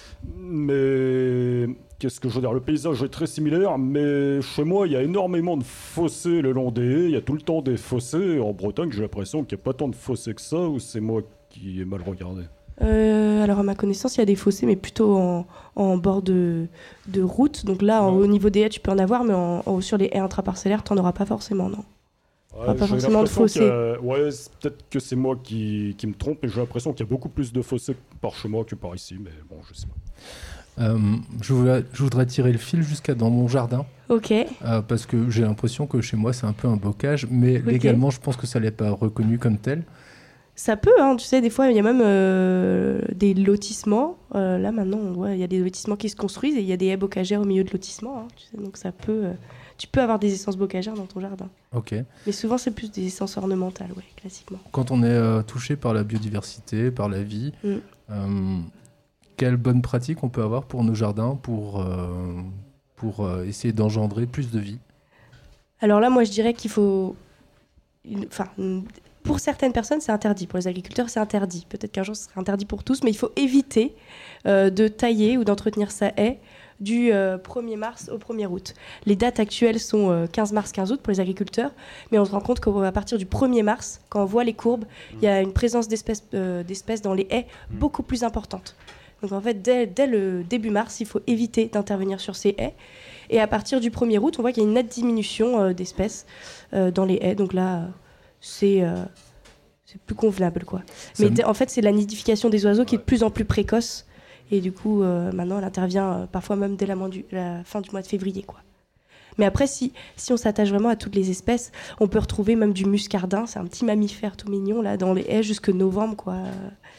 mais qu'est-ce que je veux dire, le paysage est très similaire, mais chez moi il y a énormément de fossés le long des haies, il y a tout le temps des fossés. En Bretagne j'ai l'impression qu'il n'y a pas tant de fossés que ça, ou c'est moi qui ai mal regardé? Euh, alors à ma connaissance, il y a des fossés, mais plutôt en, en bord de, de route. Donc là, en, Ouais. au niveau des haies, tu peux en avoir, mais en, en- sur les haies intraparcellaires, tu n'en auras pas forcément, non. Ouais, pas j'ai forcément de l'impression fossés. qu'il y a- Ouais, c'est peut-être que c'est moi qui, qui me trompe, mais j'ai l'impression qu'il y a beaucoup plus de fossés par chez moi que par ici, mais bon, je sais pas. Euh, je, voudrais, je voudrais tirer le fil jusqu'à dans mon jardin, Ok. euh, parce que j'ai l'impression que chez moi c'est un peu un bocage, mais Ok. légalement je pense que ça n'est pas reconnu comme tel. Ça peut, hein, tu sais, des fois, il y a même euh, des lotissements. Euh, là, maintenant, on voit, il y a des lotissements qui se construisent et il y a des haies bocagères au milieu de lotissements. Hein, tu sais, donc ça peut... euh, tu peux avoir des essences bocagères dans ton jardin. Ok. Mais souvent, c'est plus des essences ornementales, ouais, classiquement. Quand on est euh, touché par la biodiversité, par la vie, Mm. euh, quelle bonne pratique on peut avoir pour nos jardins pour, euh, pour euh, essayer d'engendrer plus de vie? Alors là, moi, je dirais qu'il faut... une- Enfin, une- pour certaines personnes, c'est interdit. Pour les agriculteurs, c'est interdit. Peut-être qu'un jour, ce sera interdit pour tous, mais il faut éviter euh, de tailler ou d'entretenir sa haie du euh, premier mars au premier août. Les dates actuelles sont euh, quinze mars, quinze août pour les agriculteurs, mais on se rend compte qu'à partir du premier mars, quand on voit les courbes, il y a une présence d'espèces, euh, d'espèces dans les haies beaucoup plus importante. Donc en fait, dès, dès le début mars, il faut éviter d'intervenir sur ces haies. Et à partir du premier août, on voit qu'il y a une nette diminution euh, d'espèces euh, dans les haies. Donc là, euh, c'est, euh, c'est plus convenable, quoi. Ça Mais me- d- en fait, c'est la nidification des oiseaux qui est de plus en plus précoce. Et du coup, euh, maintenant, elle intervient euh, parfois même dès la, mois du- la fin du mois de février, quoi. Mais après, si, si on s'attache vraiment à toutes les espèces, on peut retrouver même du muscardin. C'est un petit mammifère tout mignon, là, dans les haies jusque novembre, quoi, euh,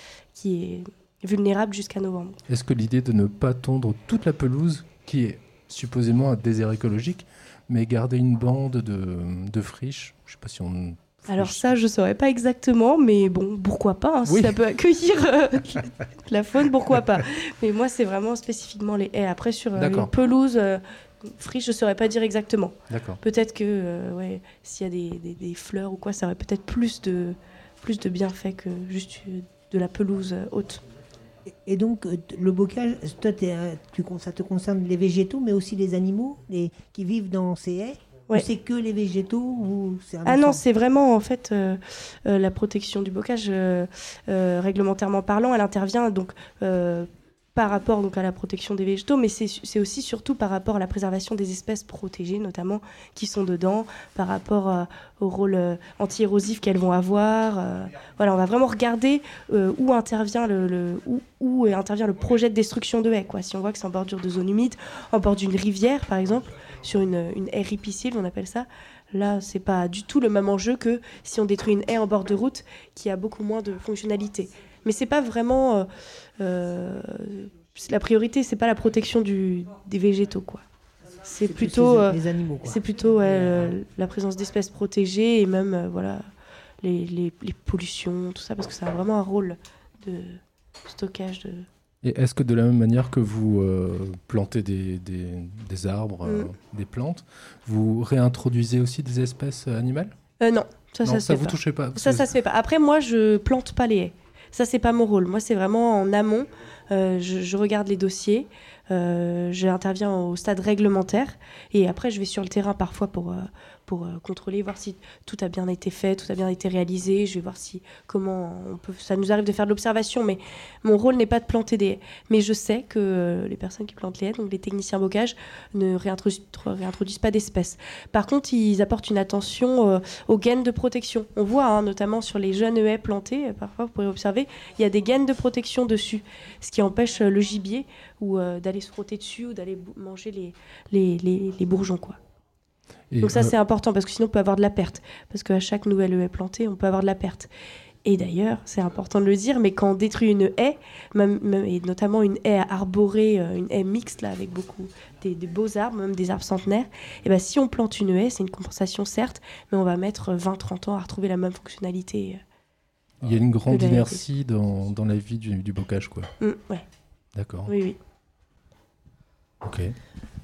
qui est vulnérable jusqu'à novembre. Est-ce que l'idée de ne pas tondre toute la pelouse, qui est supposément un désert écologique, mais garder une bande de, de friches, je sais pas si on... Alors ça, je saurais pas exactement, mais bon, pourquoi pas, hein, si Oui. ça peut accueillir euh, de la faune, pourquoi pas. Mais moi, c'est vraiment spécifiquement les haies. Après, sur euh, D'accord. une pelouse euh, friche, je saurais pas dire exactement. D'accord. Peut-être que euh, ouais, s'il y a des, des- des fleurs ou quoi, ça aurait peut-être plus de, plus de bienfaits que juste euh, de la pelouse euh, haute. Et donc, euh, t- le bocage, toi, t'es, euh, tu, con- ça te concerne les végétaux, mais aussi les animaux les, qui vivent dans ces haies? Ouais. Ou c'est que les végétaux ou c'est un Ah non, ensemble? c'est vraiment en fait euh, euh, la protection du bocage euh, euh, réglementairement parlant, elle intervient donc euh, par rapport donc à la protection des végétaux, mais c'est c'est aussi surtout par rapport à la préservation des espèces protégées, notamment qui sont dedans, par rapport euh, au rôle euh, anti-érosif qu'elles vont avoir. euh, voilà, on va vraiment regarder euh, où intervient le, le- où, où intervient le projet de destruction de haies, quoi. Si on voit que c'est en bordure de zone humide, en bord d'une rivière par exemple, sur une, une haie ripicile, on appelle ça. Là, c'est pas du tout le même enjeu que si on détruit une haie en bord de route qui a beaucoup moins de fonctionnalité. Mais c'est pas vraiment euh, euh, la priorité, c'est pas la protection du, des végétaux, quoi. C'est plus plutôt, les, euh, les animaux, quoi. c'est plutôt ouais, euh, la présence d'espèces protégées et même euh, voilà les, les, les pollutions, tout ça, parce que ça a vraiment un rôle de stockage de. Et est-ce que de la même manière que vous euh, plantez des, des, des arbres, euh, Mm. des plantes, vous réintroduisez aussi des espèces euh, animales? Euh, non, ça, Non, ça se ça fait vous pas. touchez pas? Ça, ça se fait pas. Après, moi, je plante pas les haies. Ça, c'est pas mon rôle. Moi, c'est vraiment en amont. Euh, je, je regarde les dossiers. Euh, J'interviens au stade réglementaire. Et après, je vais sur le terrain parfois pour, euh, pour euh, contrôler, voir si tout a bien été fait, tout a bien été réalisé. Je vais voir si comment on peut. Ça nous arrive de faire de l'observation, mais mon rôle n'est pas de planter des haies. Mais je sais que euh, les personnes qui plantent les haies, donc les techniciens bocage, ne réintroduisent, réintroduisent pas d'espèces. Par contre, ils apportent une attention euh, aux gaines de protection. On voit, hein, notamment sur les jeunes haies plantées, euh, parfois vous pourrez observer, il y a des gaines de protection dessus, ce qui empêche euh, le gibier ou euh, d'aller se frotter dessus ou d'aller bou- manger les, les, les, les bourgeons, quoi. Et, Donc ça, euh, c'est important parce que sinon on peut avoir de la perte. Parce qu'à chaque nouvelle haie plantée, on peut avoir de la perte. Et d'ailleurs, c'est important de le dire, mais quand on détruit une haie, même, même- et notamment une haie arborée, euh, une haie mixte là, avec beaucoup des, des beaux arbres, même des arbres centenaires, et ben, si on plante une haie, c'est une compensation certes, mais on va mettre vingt à trente ans à retrouver la même fonctionnalité. il y a une grande de la- inertie dans, dans la vie du, du bocage, quoi. Mm, ouais, D'accord. oui, oui. Ok.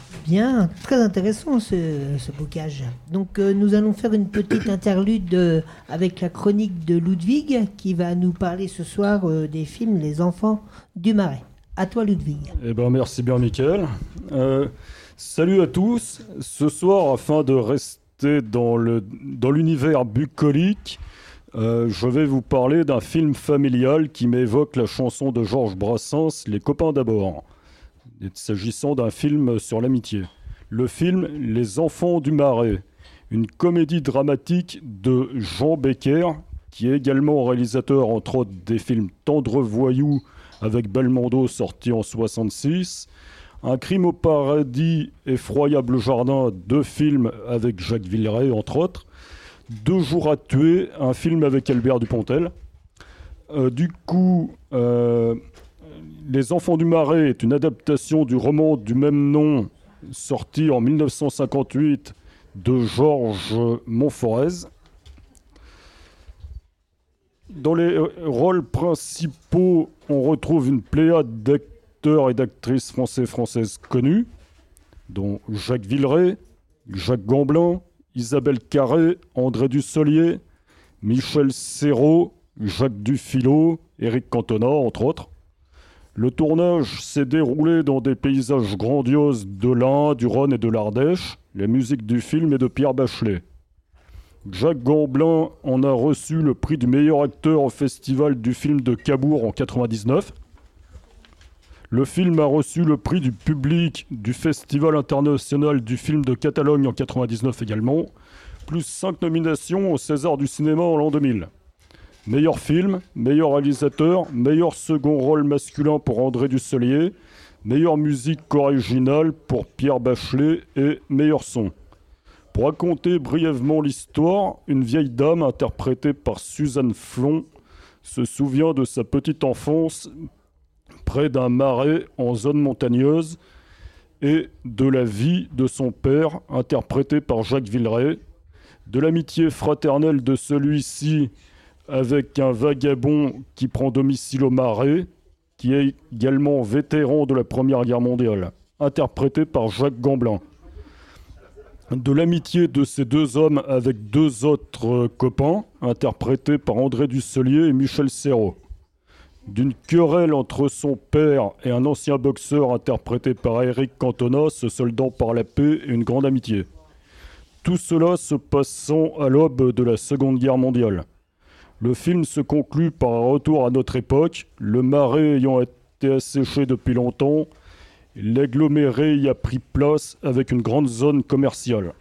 Bien, très intéressant ce, ce bocage. Donc euh, nous allons faire une petite interlude euh, avec la chronique de Ludwig qui va nous parler ce soir euh, des films Les Enfants du Marais. À toi Ludwig. Eh ben merci bien Mickaël. Euh, salut à tous. Ce soir, afin de rester dans, le, dans l'univers bucolique, euh, je vais vous parler d'un film familial qui m'évoque la chanson de Georges Brassens, Les copains d'abord. S'agissant d'un film sur l'amitié. Le film Les Enfants du Marais, une comédie dramatique de Jean Becker, qui est également réalisateur entre autres des films Tendre Voyou avec Belmondo sorti en soixante-six, Un crime au paradis, Effroyable jardin, deux films avec Jacques Villeray entre autres, Deux jours à tuer, un film avec Albert Dupontel. Euh, du coup... Euh, Les Enfants du Marais est une adaptation du roman du même nom, sorti en dix-neuf cent cinquante-huit de Georges Montforez. Dans les rôles principaux, on retrouve une pléiade d'acteurs et d'actrices français et françaises connus, dont Jacques Villeray, Jacques Gamblin, Isabelle Carré, André Dussolier, Michel Serrault, Jacques Dufilot, Éric Cantona, entre autres. Le tournage s'est déroulé dans des paysages grandioses de l'Ain, du Rhône et de l'Ardèche. La musique du film est de Pierre Bachelet. Jacques Gamblin en a reçu le prix du meilleur acteur au Festival du film de Cabourg en quatre-vingt-dix-neuf. Le film a reçu le prix du public du Festival international du film de Catalogne en quatre-vingt-dix-neuf également, plus cinq nominations au César du cinéma en l'an deux mille. Meilleur film, meilleur réalisateur, meilleur second rôle masculin pour André Dussolier, meilleure musique originale pour Pierre Bachelet et meilleur son. Pour raconter brièvement l'histoire, une vieille dame interprétée par Suzanne Flon se souvient de sa petite enfance près d'un marais en zone montagneuse et de la vie de son père interprété par Jacques Villeray, de l'amitié fraternelle de celui-ci avec un vagabond qui prend domicile au Marais, qui est également vétéran de la Première Guerre mondiale, interprété par Jacques Gamblin. De l'amitié de ces deux hommes avec deux autres copains, interprétés par André Dussolier et Michel Serrault. D'une querelle entre son père et un ancien boxeur interprété par Éric Cantona, se soldant par la paix et une grande amitié. Tout cela se passant à l'aube de la Seconde Guerre mondiale. Le film se conclut par un retour à notre époque, le Marais ayant été asséché depuis longtemps, l'aggloméré y a pris place avec une grande zone commerciale.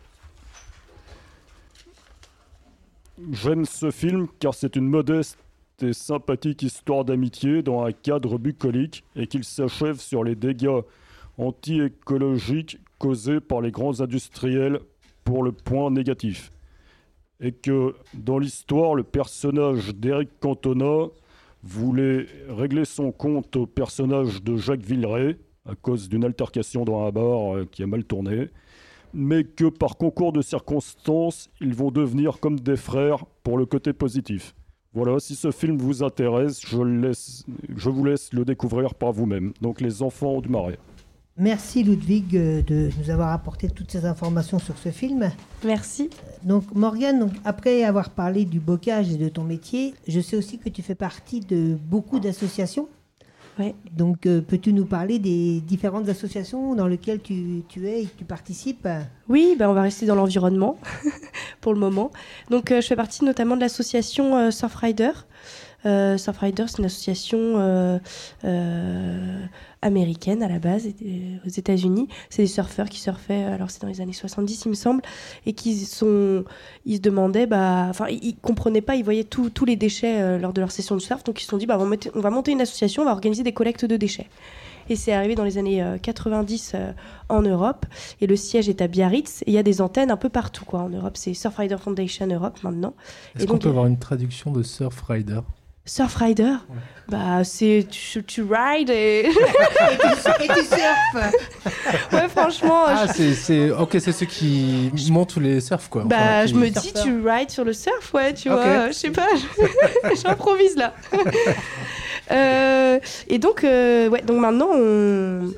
J'aime ce film car c'est une modeste et sympathique histoire d'amitié dans un cadre bucolique et qu'il s'achève sur les dégâts anti-écologiques causés par les grands industriels pour le point négatif. Et que dans l'histoire, le personnage d'Éric Cantona voulait régler son compte au personnage de Jacques Villeray à cause d'une altercation dans un bar euh, qui a mal tourné, mais que par concours de circonstances, ils vont devenir comme des frères pour le côté positif. Voilà, si ce film vous intéresse, je, laisse, je vous laisse le découvrir par vous-même. Donc Les Enfants du Marais. Merci Ludwig de nous avoir apporté toutes ces informations sur ce film. Merci. Donc Morgane, donc, après avoir parlé du bocage et de ton métier, je sais aussi que tu fais partie de beaucoup d'associations. Ouais. Donc euh, peux-tu nous parler des différentes associations dans lesquelles tu, tu es et que tu participes ? Oui, ben on va rester dans l'environnement pour le moment. Donc euh, je fais partie notamment de l'association euh, Surfrider. Euh, Surfrider, c'est une association euh, euh, américaine à la base, et, et, aux États-Unis. C'est des surfeurs qui surfaient, alors c'est dans les années soixante-dix, il me semble, et qui sont, ils se demandaient, bah, enfin, ils comprenaient pas, ils voyaient tous les déchets euh, lors de leur session de surf, donc ils se sont dit, bah, on, va mettre, on va monter une association, on va organiser des collectes de déchets. Et c'est arrivé dans les années euh, quatre-vingt-dix euh, en Europe, et le siège est à Biarritz, et il y a des antennes un peu partout, quoi, en Europe. C'est Surfrider Foundation Europe maintenant. Est-ce qu'on peut avoir une traduction de Surfrider ? Surfrider, ouais. Bah c'est tu, tu rides et... et, tu, et tu surfes. Ouais, franchement. Ah je... c'est, c'est ok, c'est ceux qui montent tous les surfs quoi. Bah enfin, je qui... me dis tu rides sur le surf, ouais, tu okay. vois, je sais pas, j'improvise là. euh, et donc euh, ouais, donc maintenant on.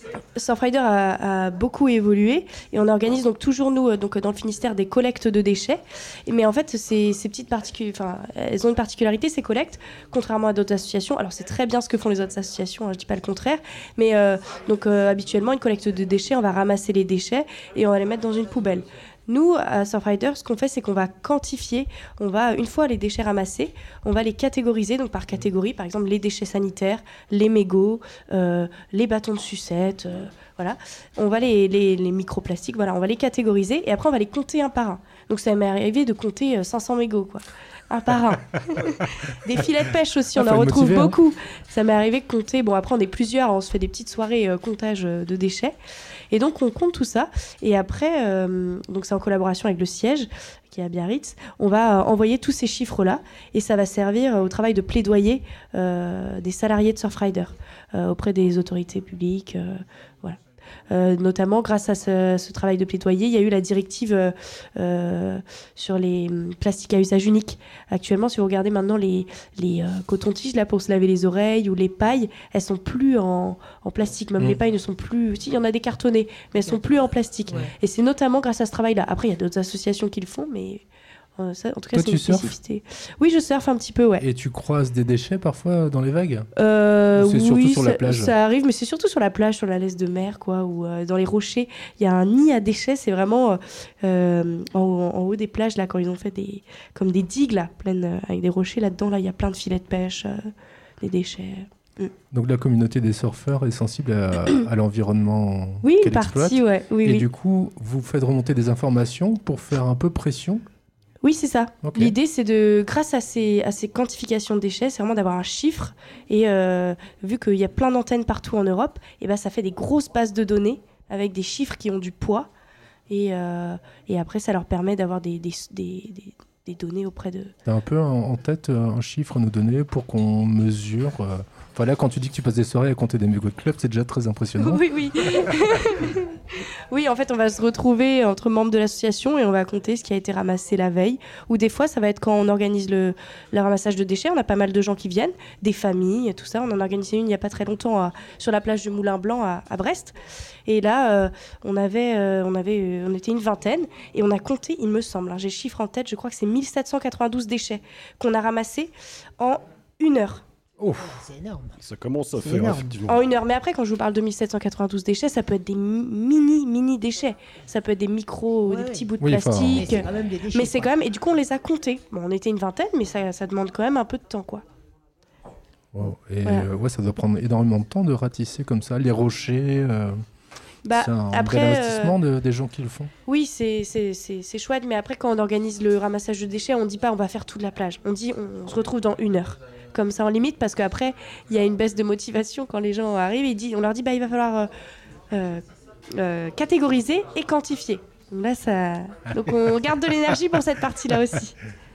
Surfrider a, a beaucoup évolué et on organise donc toujours nous euh, donc dans le Finistère des collectes de déchets. Et, mais en fait ces, ces petites particu- enfin elles ont une particularité ces collectes, contrairement à d'autres associations. Alors c'est très bien ce que font les autres associations, hein, je dis pas le contraire. Mais euh, donc euh, habituellement une collecte de déchets, on va ramasser les déchets et on va les mettre dans une poubelle. Nous, à Surfrider, ce qu'on fait, c'est qu'on va quantifier. On va, une fois les déchets ramassés, on va les catégoriser, donc par catégorie, par exemple les déchets sanitaires, les mégots, euh, les bâtons de sucette, euh, voilà. On va les, les, les microplastiques, voilà, on va les catégoriser et après on va les compter un par un. Donc ça m'est arrivé de compter cinq cents mégots, quoi. Un par un. Des filets de pêche aussi, Ah, on faut en le retrouve motiver, hein. beaucoup. Ça m'est arrivé de compter, bon après on est plusieurs, on se fait des petites soirées euh, comptage euh, de déchets. Et donc on compte tout ça. Et après, euh, donc c'est en collaboration avec le siège, qui est à Biarritz, on va euh, envoyer tous ces chiffres-là. Et ça va servir euh, au travail de plaidoyer euh, des salariés de Surfrider euh, auprès des autorités publiques. Euh, voilà. Euh, notamment grâce à ce, ce travail de plaidoyer, il y a eu la directive euh, euh, sur les hum, plastiques à usage unique. Actuellement, si vous regardez maintenant les, les euh, cotons-tiges là, pour se laver les oreilles ou les pailles, elles sont plus en, en plastique. Même Mmh. les pailles ne sont plus... Si, il y en a des cartonnés, mais elles sont plus en plastique. Ouais. Et c'est notamment grâce à ce travail-là. Après, il y a d'autres associations qui le font, mais... euh, ça, en tout cas, Toi, c'est tu une surfes spécificité. Oui, je surfe un petit peu, ouais. Et tu croises des déchets parfois dans les vagues? Euh, Ou c'est surtout oui, sur la ça- plage? Ça arrive, mais c'est surtout sur la plage, sur la laisse de mer, quoi, ou euh, dans les rochers. Il y a un nid à déchets, c'est vraiment euh, euh, en, haut- en haut des plages, là, quand ils ont fait des, comme des digues, là, pleines, euh, avec des rochers là-dedans, là, il y a plein de filets de pêche, euh, des déchets. Donc la communauté des surfeurs est sensible à, à l'environnement Oui, une qu'elle exploite. partie, ouais. Oui, Et oui. du coup, vous faites remonter des informations pour faire un peu pression. Oui, c'est ça. Ok. L'idée, c'est de, grâce à ces, à ces quantifications de déchets, c'est vraiment d'avoir un chiffre. Et euh, vu qu'il y a plein d'antennes partout en Europe, et ben, ça fait des grosses bases de données avec des chiffres qui ont du poids. Et, euh, et après, ça leur permet d'avoir des, des, des, des, des données auprès de... T'as un peu en, en tête euh, un chiffre à nous donner pour qu'on mesure. euh, Enfin là, quand tu dis que tu passes des soirées à compter des mégots de club, c'est déjà très impressionnant. Oui, oui. Oui, en fait, on va se retrouver entre membres de l'association et on va compter ce qui a été ramassé la veille. Ou des fois, ça va être quand on organise le, le ramassage de déchets. On a pas mal de gens qui viennent, des familles, tout ça. On en a organisé une il n'y a pas très longtemps à- sur la plage du Moulin Blanc à, à Brest. Et là, euh, on, avait, euh, on, avait, euh, on était une vingtaine et on a compté, il me semble, hein, j'ai le chiffre en tête, je crois que c'est mille sept cent quatre-vingt-douze déchets qu'on a ramassés en une heure. C'est énorme. Ça commence à C'est faire, énorme. effectivement. En une heure. Mais après, quand je vous parle de mille sept cent quatre-vingt-douze déchets, ça peut être des mi- mini, mini déchets. Ça peut être des micros, Ouais, des ouais. petits bouts de Oui, enfin, Mais plastique. c'est quand même des déchets. Mais c'est quoi. quand même... Et du coup, on les a comptés. Bon, on était une vingtaine, mais ça, ça demande quand même un peu de temps, quoi. Wow. Et Voilà. euh, ouais, ça doit prendre énormément de temps de ratisser comme ça les rochers. euh, Bah, c'est un après, bel euh, investissement de- des gens qui le font. Oui, c'est, c'est, c'est, c'est chouette, mais après, quand on organise le ramassage de déchets, on dit pas on va faire toute la plage. On dit on, on se retrouve dans une heure. Comme ça, en limite, parce qu'après, il y a une baisse de motivation quand les gens arrivent. Et dit, on leur dit bah, il va falloir euh, euh, euh, catégoriser et quantifier. Donc là, ça... Donc on garde de l'énergie pour cette partie-là aussi.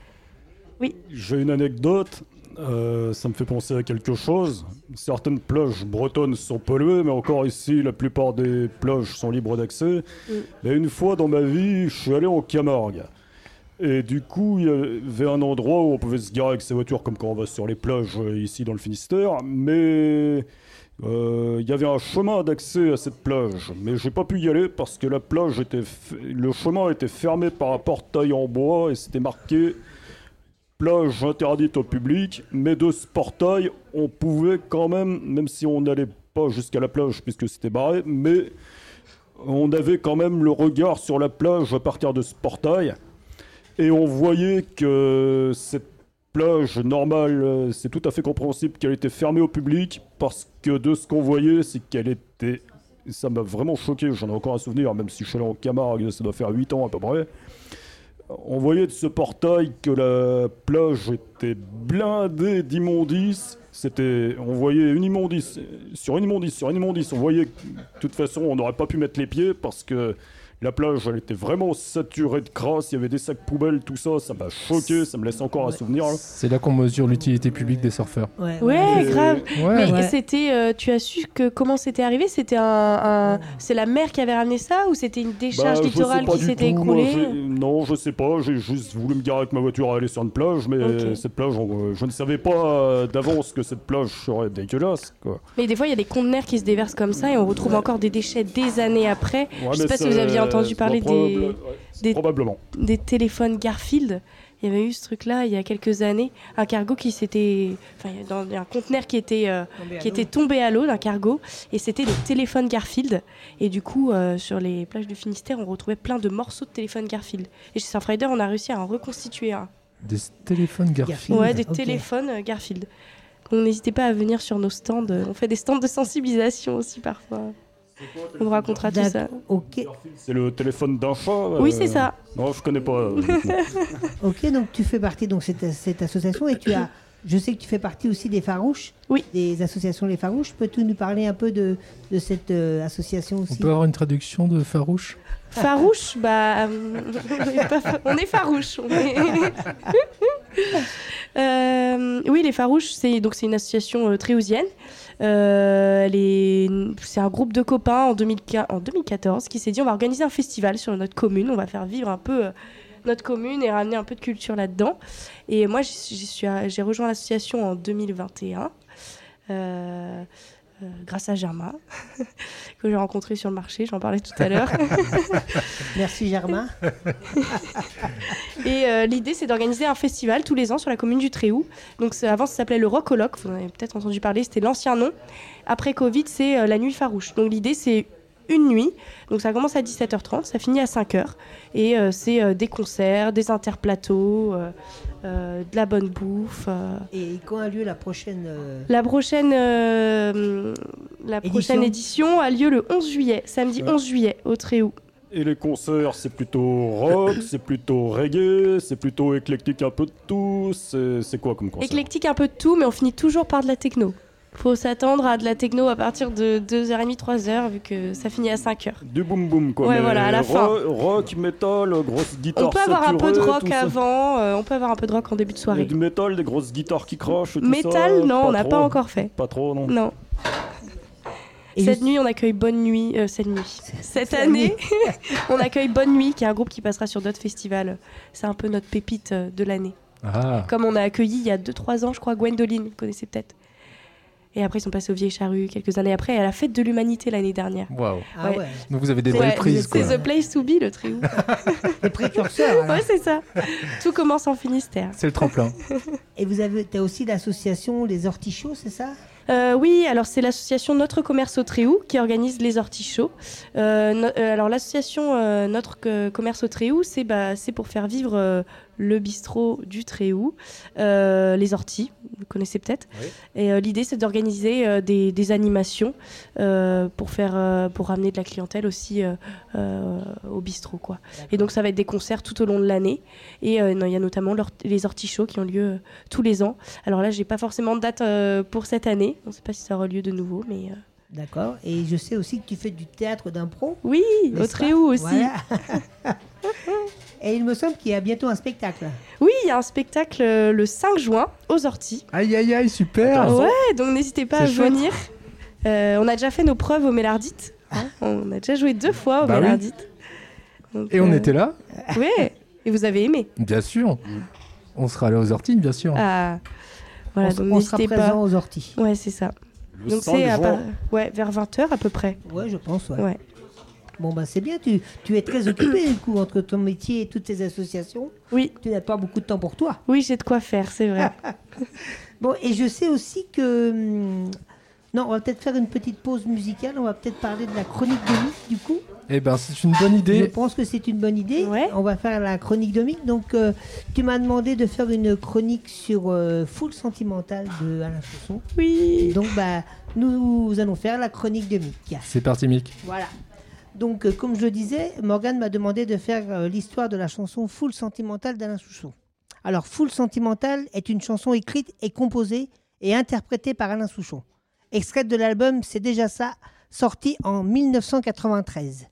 J'ai une anecdote, euh, ça me fait penser à quelque chose. Certaines plages bretonnes sont polluées, mais encore ici, la plupart des plages sont libres d'accès. Mm. Et une fois dans ma vie, je suis allé en Camargue. Et du coup, il y avait un endroit où on pouvait se garer avec ses voitures, comme quand on va sur les plages euh, ici dans le Finistère. Mais euh, il y avait un chemin d'accès à cette plage. Mais j'ai pas pu y aller parce que la plage était, f- le chemin était fermé par un portail en bois et c'était marqué plage interdite au public. Mais de ce portail, on pouvait quand même, même si on n'allait pas jusqu'à la plage puisque c'était barré, mais on avait quand même le regard sur la plage à partir de ce portail. Et on voyait que cette plage normale, euh, c'est tout à fait compréhensible qu'elle était fermée au public, parce que de ce qu'on voyait, c'est qu'elle était... et ça m'a vraiment choqué, j'en ai encore un souvenir, même si je suis allé en Camargue, ça doit faire huit ans à peu près. On voyait de ce portail que la plage était blindée d'immondices. C'était, on voyait une immondice sur une immondice sur une immondice. On voyait que, de toute façon, on n'aurait pas pu mettre les pieds parce que La plage, elle était vraiment saturée de crasse, il y avait des sacs poubelles, tout ça, ça m'a choqué, ça me laisse encore un souvenir. Là. C'est là qu'on mesure l'utilité publique des surfeurs. Ouais, Ouais, Et- grave. Ouais. Mais Ouais. c'était, euh, tu as su que comment c'était arrivé? C'était un, un- c'est la mer qui avait ramené ça ou c'était une décharge Bah, je littorale sais pas qui du s'était tout, moi, écroulée? j'ai- Non, je sais pas, j'ai juste voulu me garer avec ma voiture à aller sur une plage, mais Ok. cette plage, on- je ne savais pas euh, d'avance que cette plage serait dégueulasse, quoi. Mais des fois, il y a des conteneurs qui se déversent comme ça et on retrouve encore des déchets des années après. Ouais, Je sais mais pas si c'est- vous aviez entendu c'est parler probable- des, ouais, c'est des- Probablement. des téléphones Garfield. Il y avait eu ce truc-là il y a quelques années, un cargo qui s'était, enfin, il y a dans- il y a un conteneur qui était, euh, qui était tombé à l'eau d'un cargo et c'était des téléphones Garfield. Et du coup, euh, sur les plages du Finistère, on retrouvait plein de morceaux de téléphones Garfield. Et chez Surfrider, on a réussi à en reconstituer un. Des téléphones Garfield. Garfield. Ouais, des ok. téléphones euh, Garfield. Donc n'hésitez pas à venir sur nos stands. On fait des stands de sensibilisation aussi parfois. On vous racontera tout ça. D'accord. Ok, C'est le téléphone d'un chat euh, Oui, c'est ça. Non, je connais pas. euh, honnêtement. ok, donc tu fais partie de cette, cette association et tu as, je sais que tu fais partie aussi des Farouches, Oui. des associations Les Farouches. Peux-tu nous parler un peu de, de cette euh, association On aussi? peut avoir une traduction de farouche? Farouche, bah, euh, on est pas fa- on est farouche. On est... Euh, oui, les Farouches, c'est donc c'est une association euh, tréhousienne. Euh, elle est- c'est un groupe de copains en, deux mille quinze en deux mille quatorze qui s'est dit on va organiser un festival sur notre commune, on va faire vivre un peu euh, notre commune et ramener un peu de culture là-dedans. Et moi, j'y- j'y suis à- j'ai rejoint l'association en deux mille vingt et un. Euh, euh, grâce à Germain, que j'ai rencontré sur le marché, j'en parlais tout à l'heure. Merci Germain. Et euh, l'idée, c'est d'organiser un festival tous les ans sur la commune du Tréhoux. Donc c'est- avant, ça s'appelait le Rock-Coloc, vous en avez peut-être entendu parler, c'était l'ancien nom. Après Covid, c'est euh, la nuit farouche. Donc l'idée, c'est une nuit. Donc ça commence à dix-sept heures trente, ça finit à cinq heures. Et euh, c'est euh, des concerts, des interplateaux, euh, euh, de la bonne bouffe. euh. Et quand a lieu la prochaine euh, La prochaine, euh, la prochaine édition a lieu le onze juillet, samedi Ouais. onze juillet, au Tréhoux. Et les concerts, c'est plutôt rock, c'est plutôt reggae, c'est plutôt éclectique un peu de tout. C'est c'est quoi comme concert? Éclectique un peu de tout, mais on finit toujours par de la techno. Faut s'attendre à de la techno à partir de deux heures trente, trois heures, vu que ça finit à cinq heures. Du boom boom quoi. Ouais, mais voilà, à la ro- fin. Rock, metal, grosse guitare On peut avoir un peu de saturée, rock tout ça. avant, euh, on peut avoir un peu de rock en début de Il y a soirée. du métal, des grosses guitares qui crachent. et tout Métal, ça, non, on n'a trop. pas encore fait. Pas trop, non. Non. Et Cette je- nuit, on accueille Bonne Nuit. euh, cette nuit. Cette Cette année, on accueille Bonne Nuit, qui est un groupe qui passera sur d'autres festivals. C'est un peu notre pépite euh, de l'année. Ah, Comme on a accueilli il y a deux trois ans, je crois, Gwendoline, vous connaissez peut-être. Et après, ils sont passés au Vieilles Charrues quelques années après, à la fête de l'humanité l'année dernière. waouh. Ah Ouais. ouais, Donc vous avez des C'est- belles Ouais, prises, quoi. c'est The Place to Be, le Tréhoux. les précurseurs. alors. Ouais, c'est ça. Tout commence en Finistère. C'est le tremplin. Et vous avez as aussi l'association Les Ortichauds, c'est ça? Euh, oui, alors c'est l'association Notre Commerce au Tréhoux qui organise les ortichauts. Euh, no- euh, alors l'association euh, Notre Co- Commerce au Tréhoux, c'est bah, c'est pour faire vivre euh, le bistrot du Tréhoux, euh, les orties, vous connaissez peut-être. Oui. Et euh, l'idée, c'est d'organiser euh, des, des animations euh, pour faire euh, pour ramener de la clientèle aussi euh, euh, au bistrot, quoi. Et donc ça va être des concerts tout au long de l'année. Et euh, non, il y a notamment l'ort- les ortichauts qui ont lieu euh, tous les ans. Alors là, j'ai pas forcément de date euh, pour cette année. On ne sait pas si ça aura lieu de nouveau, mais euh, D'accord. Et je sais aussi que tu fais du théâtre d'impro. oui, n'est-ce au pas? Tréhoux aussi. Voilà. Et il me semble qu'il y a bientôt un spectacle. Oui, il y a un spectacle euh, le cinq juin aux Orties. Aïe, aïe, aïe, super. Ouais, donc n'hésitez pas à C'est chouette. venir. Euh, on a déjà fait nos preuves au Mélardite. hein. On a déjà joué deux fois au Bah oui. Mélardite. Donc, Et on euh, était là, Ouais, et vous avez aimé. bien sûr. On sera allé aux orties, bien sûr. Ah, voilà, on, donc on sera n'hésitez présent pas. aux Orties. Ouais, c'est ça. Le Donc cinq c'est à juin. part- ouais, vers vingt heures à peu près. Ouais, je pense. Ouais. Ouais. Bon, bah c'est bien. Tu, tu es très occupé du coup entre ton métier et toutes tes associations. Oui, Tu n'as pas beaucoup de temps pour toi. oui, j'ai de quoi faire, c'est vrai. Bon, et je sais aussi que. hum, Non, on va peut-être faire une petite pause musicale. On va peut-être parler de la chronique de Mick, du coup. Eh ben, c'est une bonne Je idée. pense que c'est une bonne idée. Ouais. On va faire la chronique de Mick. Donc, euh, tu m'as demandé de faire une chronique sur euh, Full Sentimental de Alain Chausson. Oui. Donc, bah, nous allons faire la chronique de Mick. C'est parti, Mick. Voilà. Donc, euh, comme je le disais, Morgane m'a demandé de faire euh, l'histoire de la chanson Full Sentimental d'Alain Souchon. Alors, Full Sentimental est une chanson écrite et composée et interprétée par Alain Souchon. Extraite de l'album C'est déjà ça, sorti en mille neuf cent quatre-vingt-treize.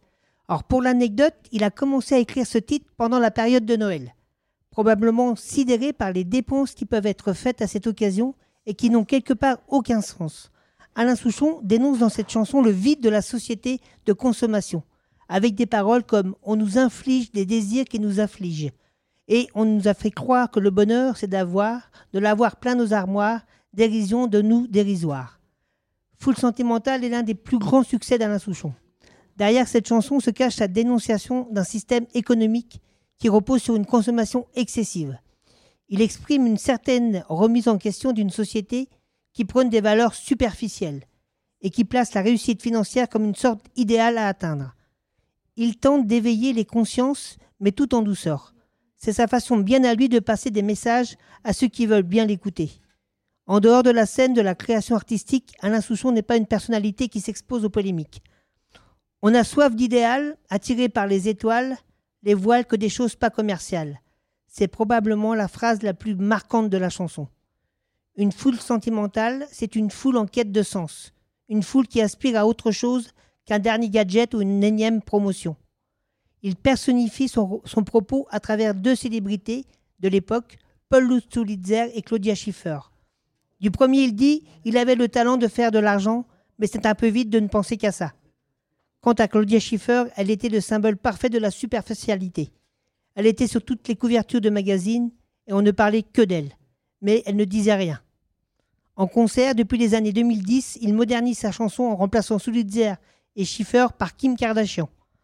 Alors pour l'anecdote, il a commencé à écrire ce titre pendant la période de Noël, probablement sidéré par les dépenses qui peuvent être faites à cette occasion et qui n'ont quelque part aucun sens. Alain Souchon dénonce dans cette chanson le vide de la société de consommation, avec des paroles comme « on nous inflige des désirs qui nous affligent » et « on nous a fait croire que le bonheur c'est d'avoir, de l'avoir plein nos armoires, dérision de nous dérisoire ». Foule sentimentale est l'un des plus grands succès d'Alain Souchon. Derrière cette chanson se cache sa dénonciation d'un système économique qui repose sur une consommation excessive. Il exprime une certaine remise en question d'une société qui prône des valeurs superficielles et qui place la réussite financière comme une sorte idéal à atteindre. Il tente d'éveiller les consciences, mais tout en douceur. C'est sa façon bien à lui de passer des messages à ceux qui veulent bien l'écouter. En dehors de la scène de la création artistique, Alain Souchon n'est pas une personnalité qui s'expose aux polémiques. On a soif d'idéal, attiré par les étoiles, les voiles que des choses pas commerciales. C'est probablement la phrase la plus marquante de la chanson. Une foule sentimentale, c'est une foule en quête de sens. Une foule qui aspire à autre chose qu'un dernier gadget ou une énième promotion. Il personnifie son, son propos à travers deux célébrités de l'époque, Paul Lutz-Tulitzer et Claudia Schiffer. Du premier, il dit « Il avait le talent de faire de l'argent, mais c'est un peu vite de ne penser qu'à ça ». Quant à Claudia Schiffer, elle était le symbole parfait de la superficialité. Elle était sur toutes les couvertures de magazines et on ne parlait que d'elle. Mais elle ne disait rien. En concert, depuis les années deux mille dix, il modernise sa chanson en remplaçant Tulitzer et Schiffer par Kim Kardashian.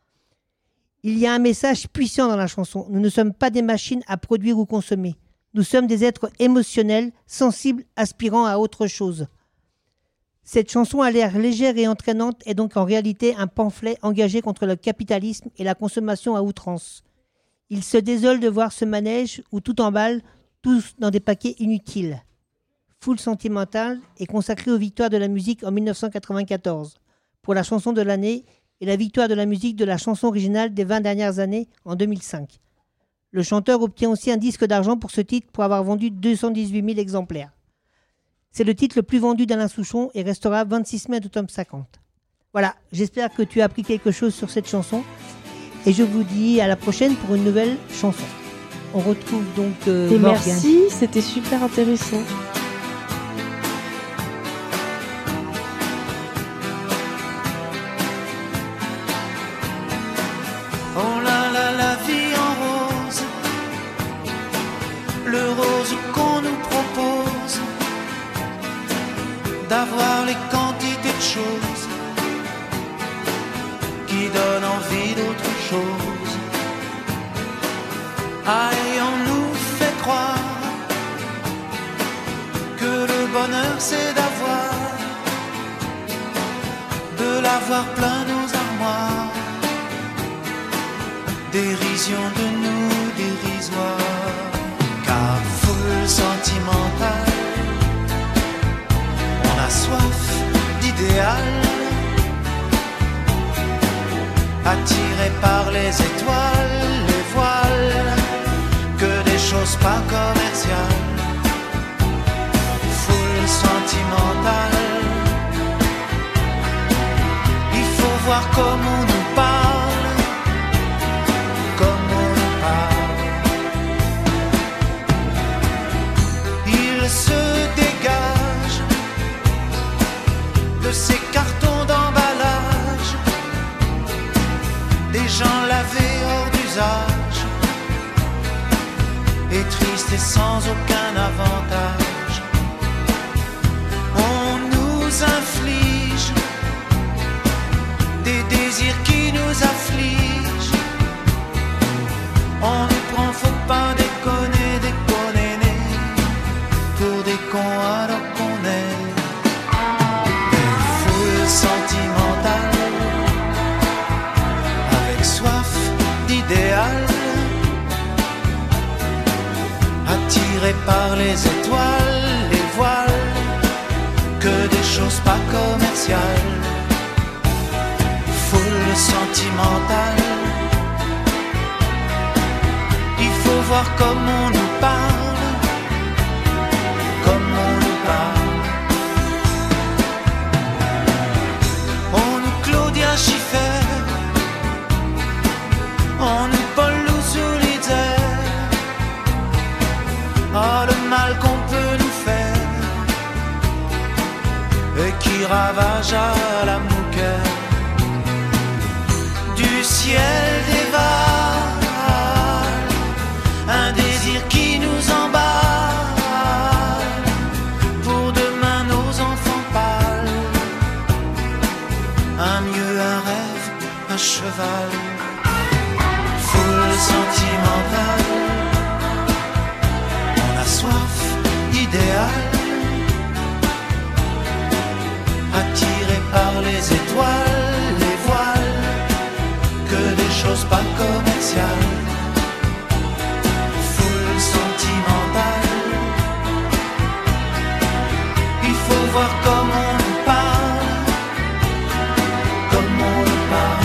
Il y a un message puissant dans la chanson. Nous ne sommes pas des machines à produire ou consommer. Nous sommes des êtres émotionnels, sensibles, aspirant à autre chose. Cette chanson a l'air légère et entraînante est donc en réalité un pamphlet engagé contre le capitalisme et la consommation à outrance. Il se désole de voir ce manège où tout emballe, tous dans des paquets inutiles. Foule sentimentale est consacrée aux victoires de la musique en dix-neuf cent quatre-vingt-quatorze pour la chanson de l'année et la victoire de la musique de la chanson originale des vingt dernières années en deux mille cinq. Le chanteur obtient aussi un disque d'argent pour ce titre pour avoir vendu deux cent dix-huit mille exemplaires. C'est le titre le plus vendu d'Alain Souchon et restera vingt-six mai de tome cinquante. Voilà, j'espère que tu as appris quelque chose sur cette chanson et je vous dis à la prochaine pour une nouvelle chanson. On retrouve donc euh, Et Morgane. merci, c'était super intéressant. Oh là là, la vie en rose, le rose qu'on nous propose, d'avoir les quantités de choses qui donnent envie d'autre chose. Ah, et on nous fait croire que le bonheur c'est d'avoir, de l'avoir plein nos armoires. Dérision de nous dérisoire, car foule sentimentale, on a soif d'idéal, attiré par les étoiles, les voiles, que des choses pas commerciales. Foule sentimentale, il faut voir comment on nous parle, comme on nous parle. Il se dégage de ces cartons d'emballage, des gens lavés hors d'usage, et tristes et sans aucun avantage. On nous inflige des désirs qui nous affligent. On nous prend, faut pas déconner, déconner, pour des cons alors qu'on est des foules sentimentales, avec soif d'idéal, attirés par les étoiles, les voiles, que des choses pas commerciales. Foule sentimentale, il faut voir comme on nous parle, comme on nous parle. On nous Claudia Schiffer, qui ravage à la moquette du ciel dévale, un désir qui nous emballe, pour demain nos enfants pâles, un mieux, un rêve, un cheval, foule sentimentale, on a soif d'idéal, attiré par les étoiles, les voiles, que des choses pas commerciales. Foule sentimentale, il faut voir comment on nous parle, comment on nous parle.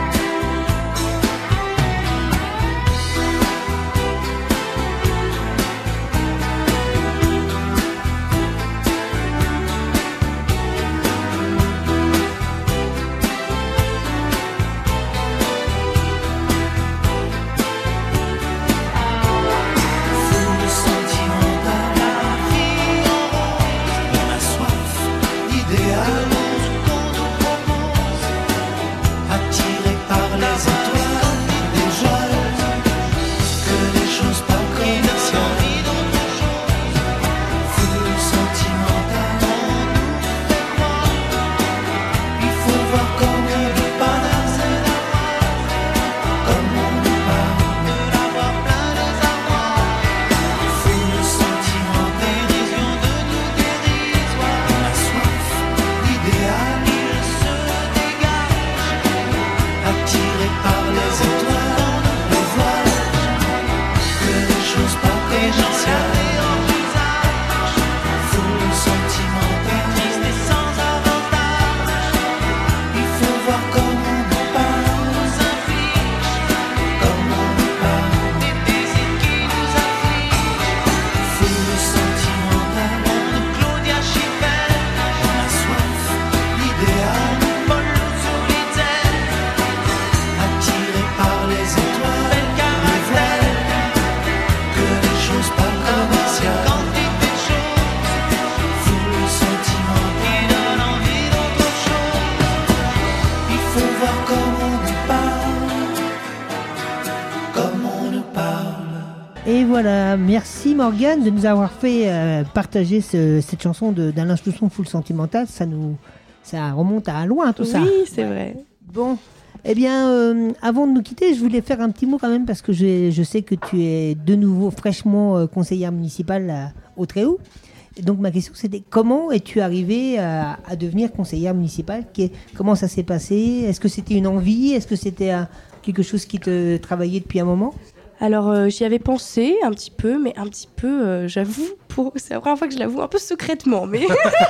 Et voilà, merci Morgane de nous avoir fait euh, partager ce, cette chanson de, d'Alain Chausson, Foule sentimentale. Ça nous, ça remonte à loin tout ça. Oui, c'est vrai. Bon, eh bien, euh, avant de nous quitter, je voulais faire un petit mot quand même parce que je, je sais que tu es de nouveau fraîchement euh, conseillère municipale à, au Tréhoux. Et donc ma question c'était comment es-tu arrivée à, à devenir conseillère municipale? Comment ça s'est passé? Est-ce que c'était une envie? Est-ce que c'était euh, quelque chose qui te travaillait depuis un moment? Alors euh, j'y avais pensé un petit peu, mais un petit peu, euh, j'avoue, pour... c'est la première fois que je l'avoue un peu secrètement. Mais...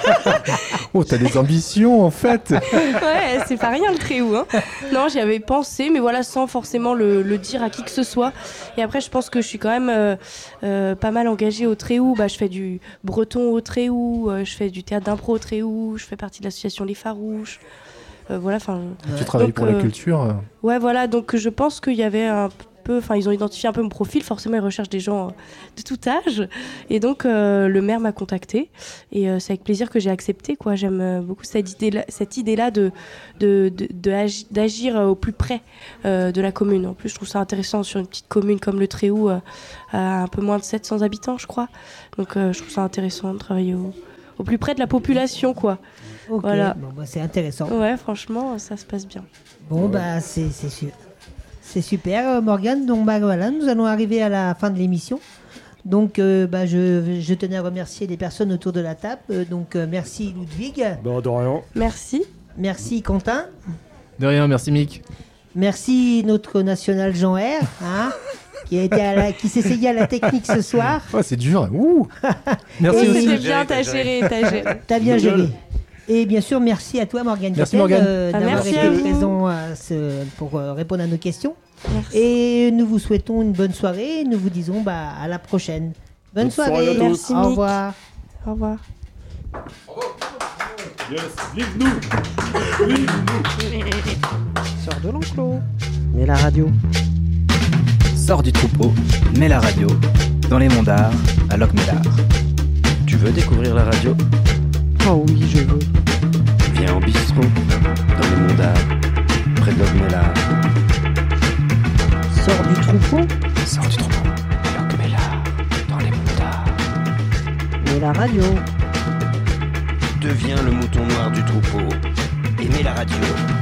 oh, t'as des ambitions en fait. Ouais, c'est pas rien le Tréhoux. Hein. Non, j'y avais pensé, mais voilà, sans forcément le, le dire à qui que ce soit. Et après, je pense que je suis quand même euh, euh, pas mal engagée au Tréhoux. Bah, je fais du breton au Tréhoux, euh, je fais du théâtre d'impro au Tréhoux, je fais partie de l'association Les Farouches. Euh, voilà, enfin. Tu travailles donc, pour euh, la culture. Ouais, voilà, donc je pense qu'il y avait un peu, enfin, ils ont identifié un peu mon profil. Forcément, ils recherchent des gens de tout âge, et donc euh, le maire m'a contactée, et euh, c'est avec plaisir que j'ai accepté, quoi. J'aime euh, beaucoup cette idée-là, cette idée-là de, de, de, de agi- d'agir euh, au plus près euh, de la commune. En plus, je trouve ça intéressant sur une petite commune comme le Tréhoux, euh, à un peu moins de sept cents habitants, je crois. Donc, euh, je trouve ça intéressant de travailler au, au plus près de la population, quoi. Ok, Voilà. bon, bah, c'est intéressant. Ouais, franchement, ça se passe bien. Bon, bah, c'est, c'est sûr. C'est super, euh, Morgane. Donc, bah, voilà, nous allons arriver à la fin de l'émission. Donc, euh, bah, je, je tenais à remercier les personnes autour de la table. Euh, donc, euh, merci Ludwig. Ben, de rien. Merci. Merci Quentin. De rien, merci Mick. Merci notre national Jean R, hein, qui, a été à la, qui s'est essayé à la technique ce soir. Oh, c'est dur. Ouh. Merci Oui, aussi. c'était bien, t'as géré, t'as géré. T'as bien Gueule. géré. Et bien sûr, merci à toi, Morgane Merci, Cattel, Morgane. euh, Ah, d'avoir merci été à vous. présent à ce- pour euh, répondre à nos questions. Merci. Et nous vous souhaitons une bonne soirée. Et nous vous disons bah, à la prochaine. Bonne Bonne soirée à tous. Merci, Au Mick. revoir. Au revoir. Yes, leave-nous. Leave-nous. Sors de l'enclos. Mais la radio. Sors du troupeau, mets la radio dans les monts d'art à Locmelar. Tu veux découvrir la radio? Oh oui, je veux. signaux. Deviens le mouton noir du troupeau. Aimez la radio.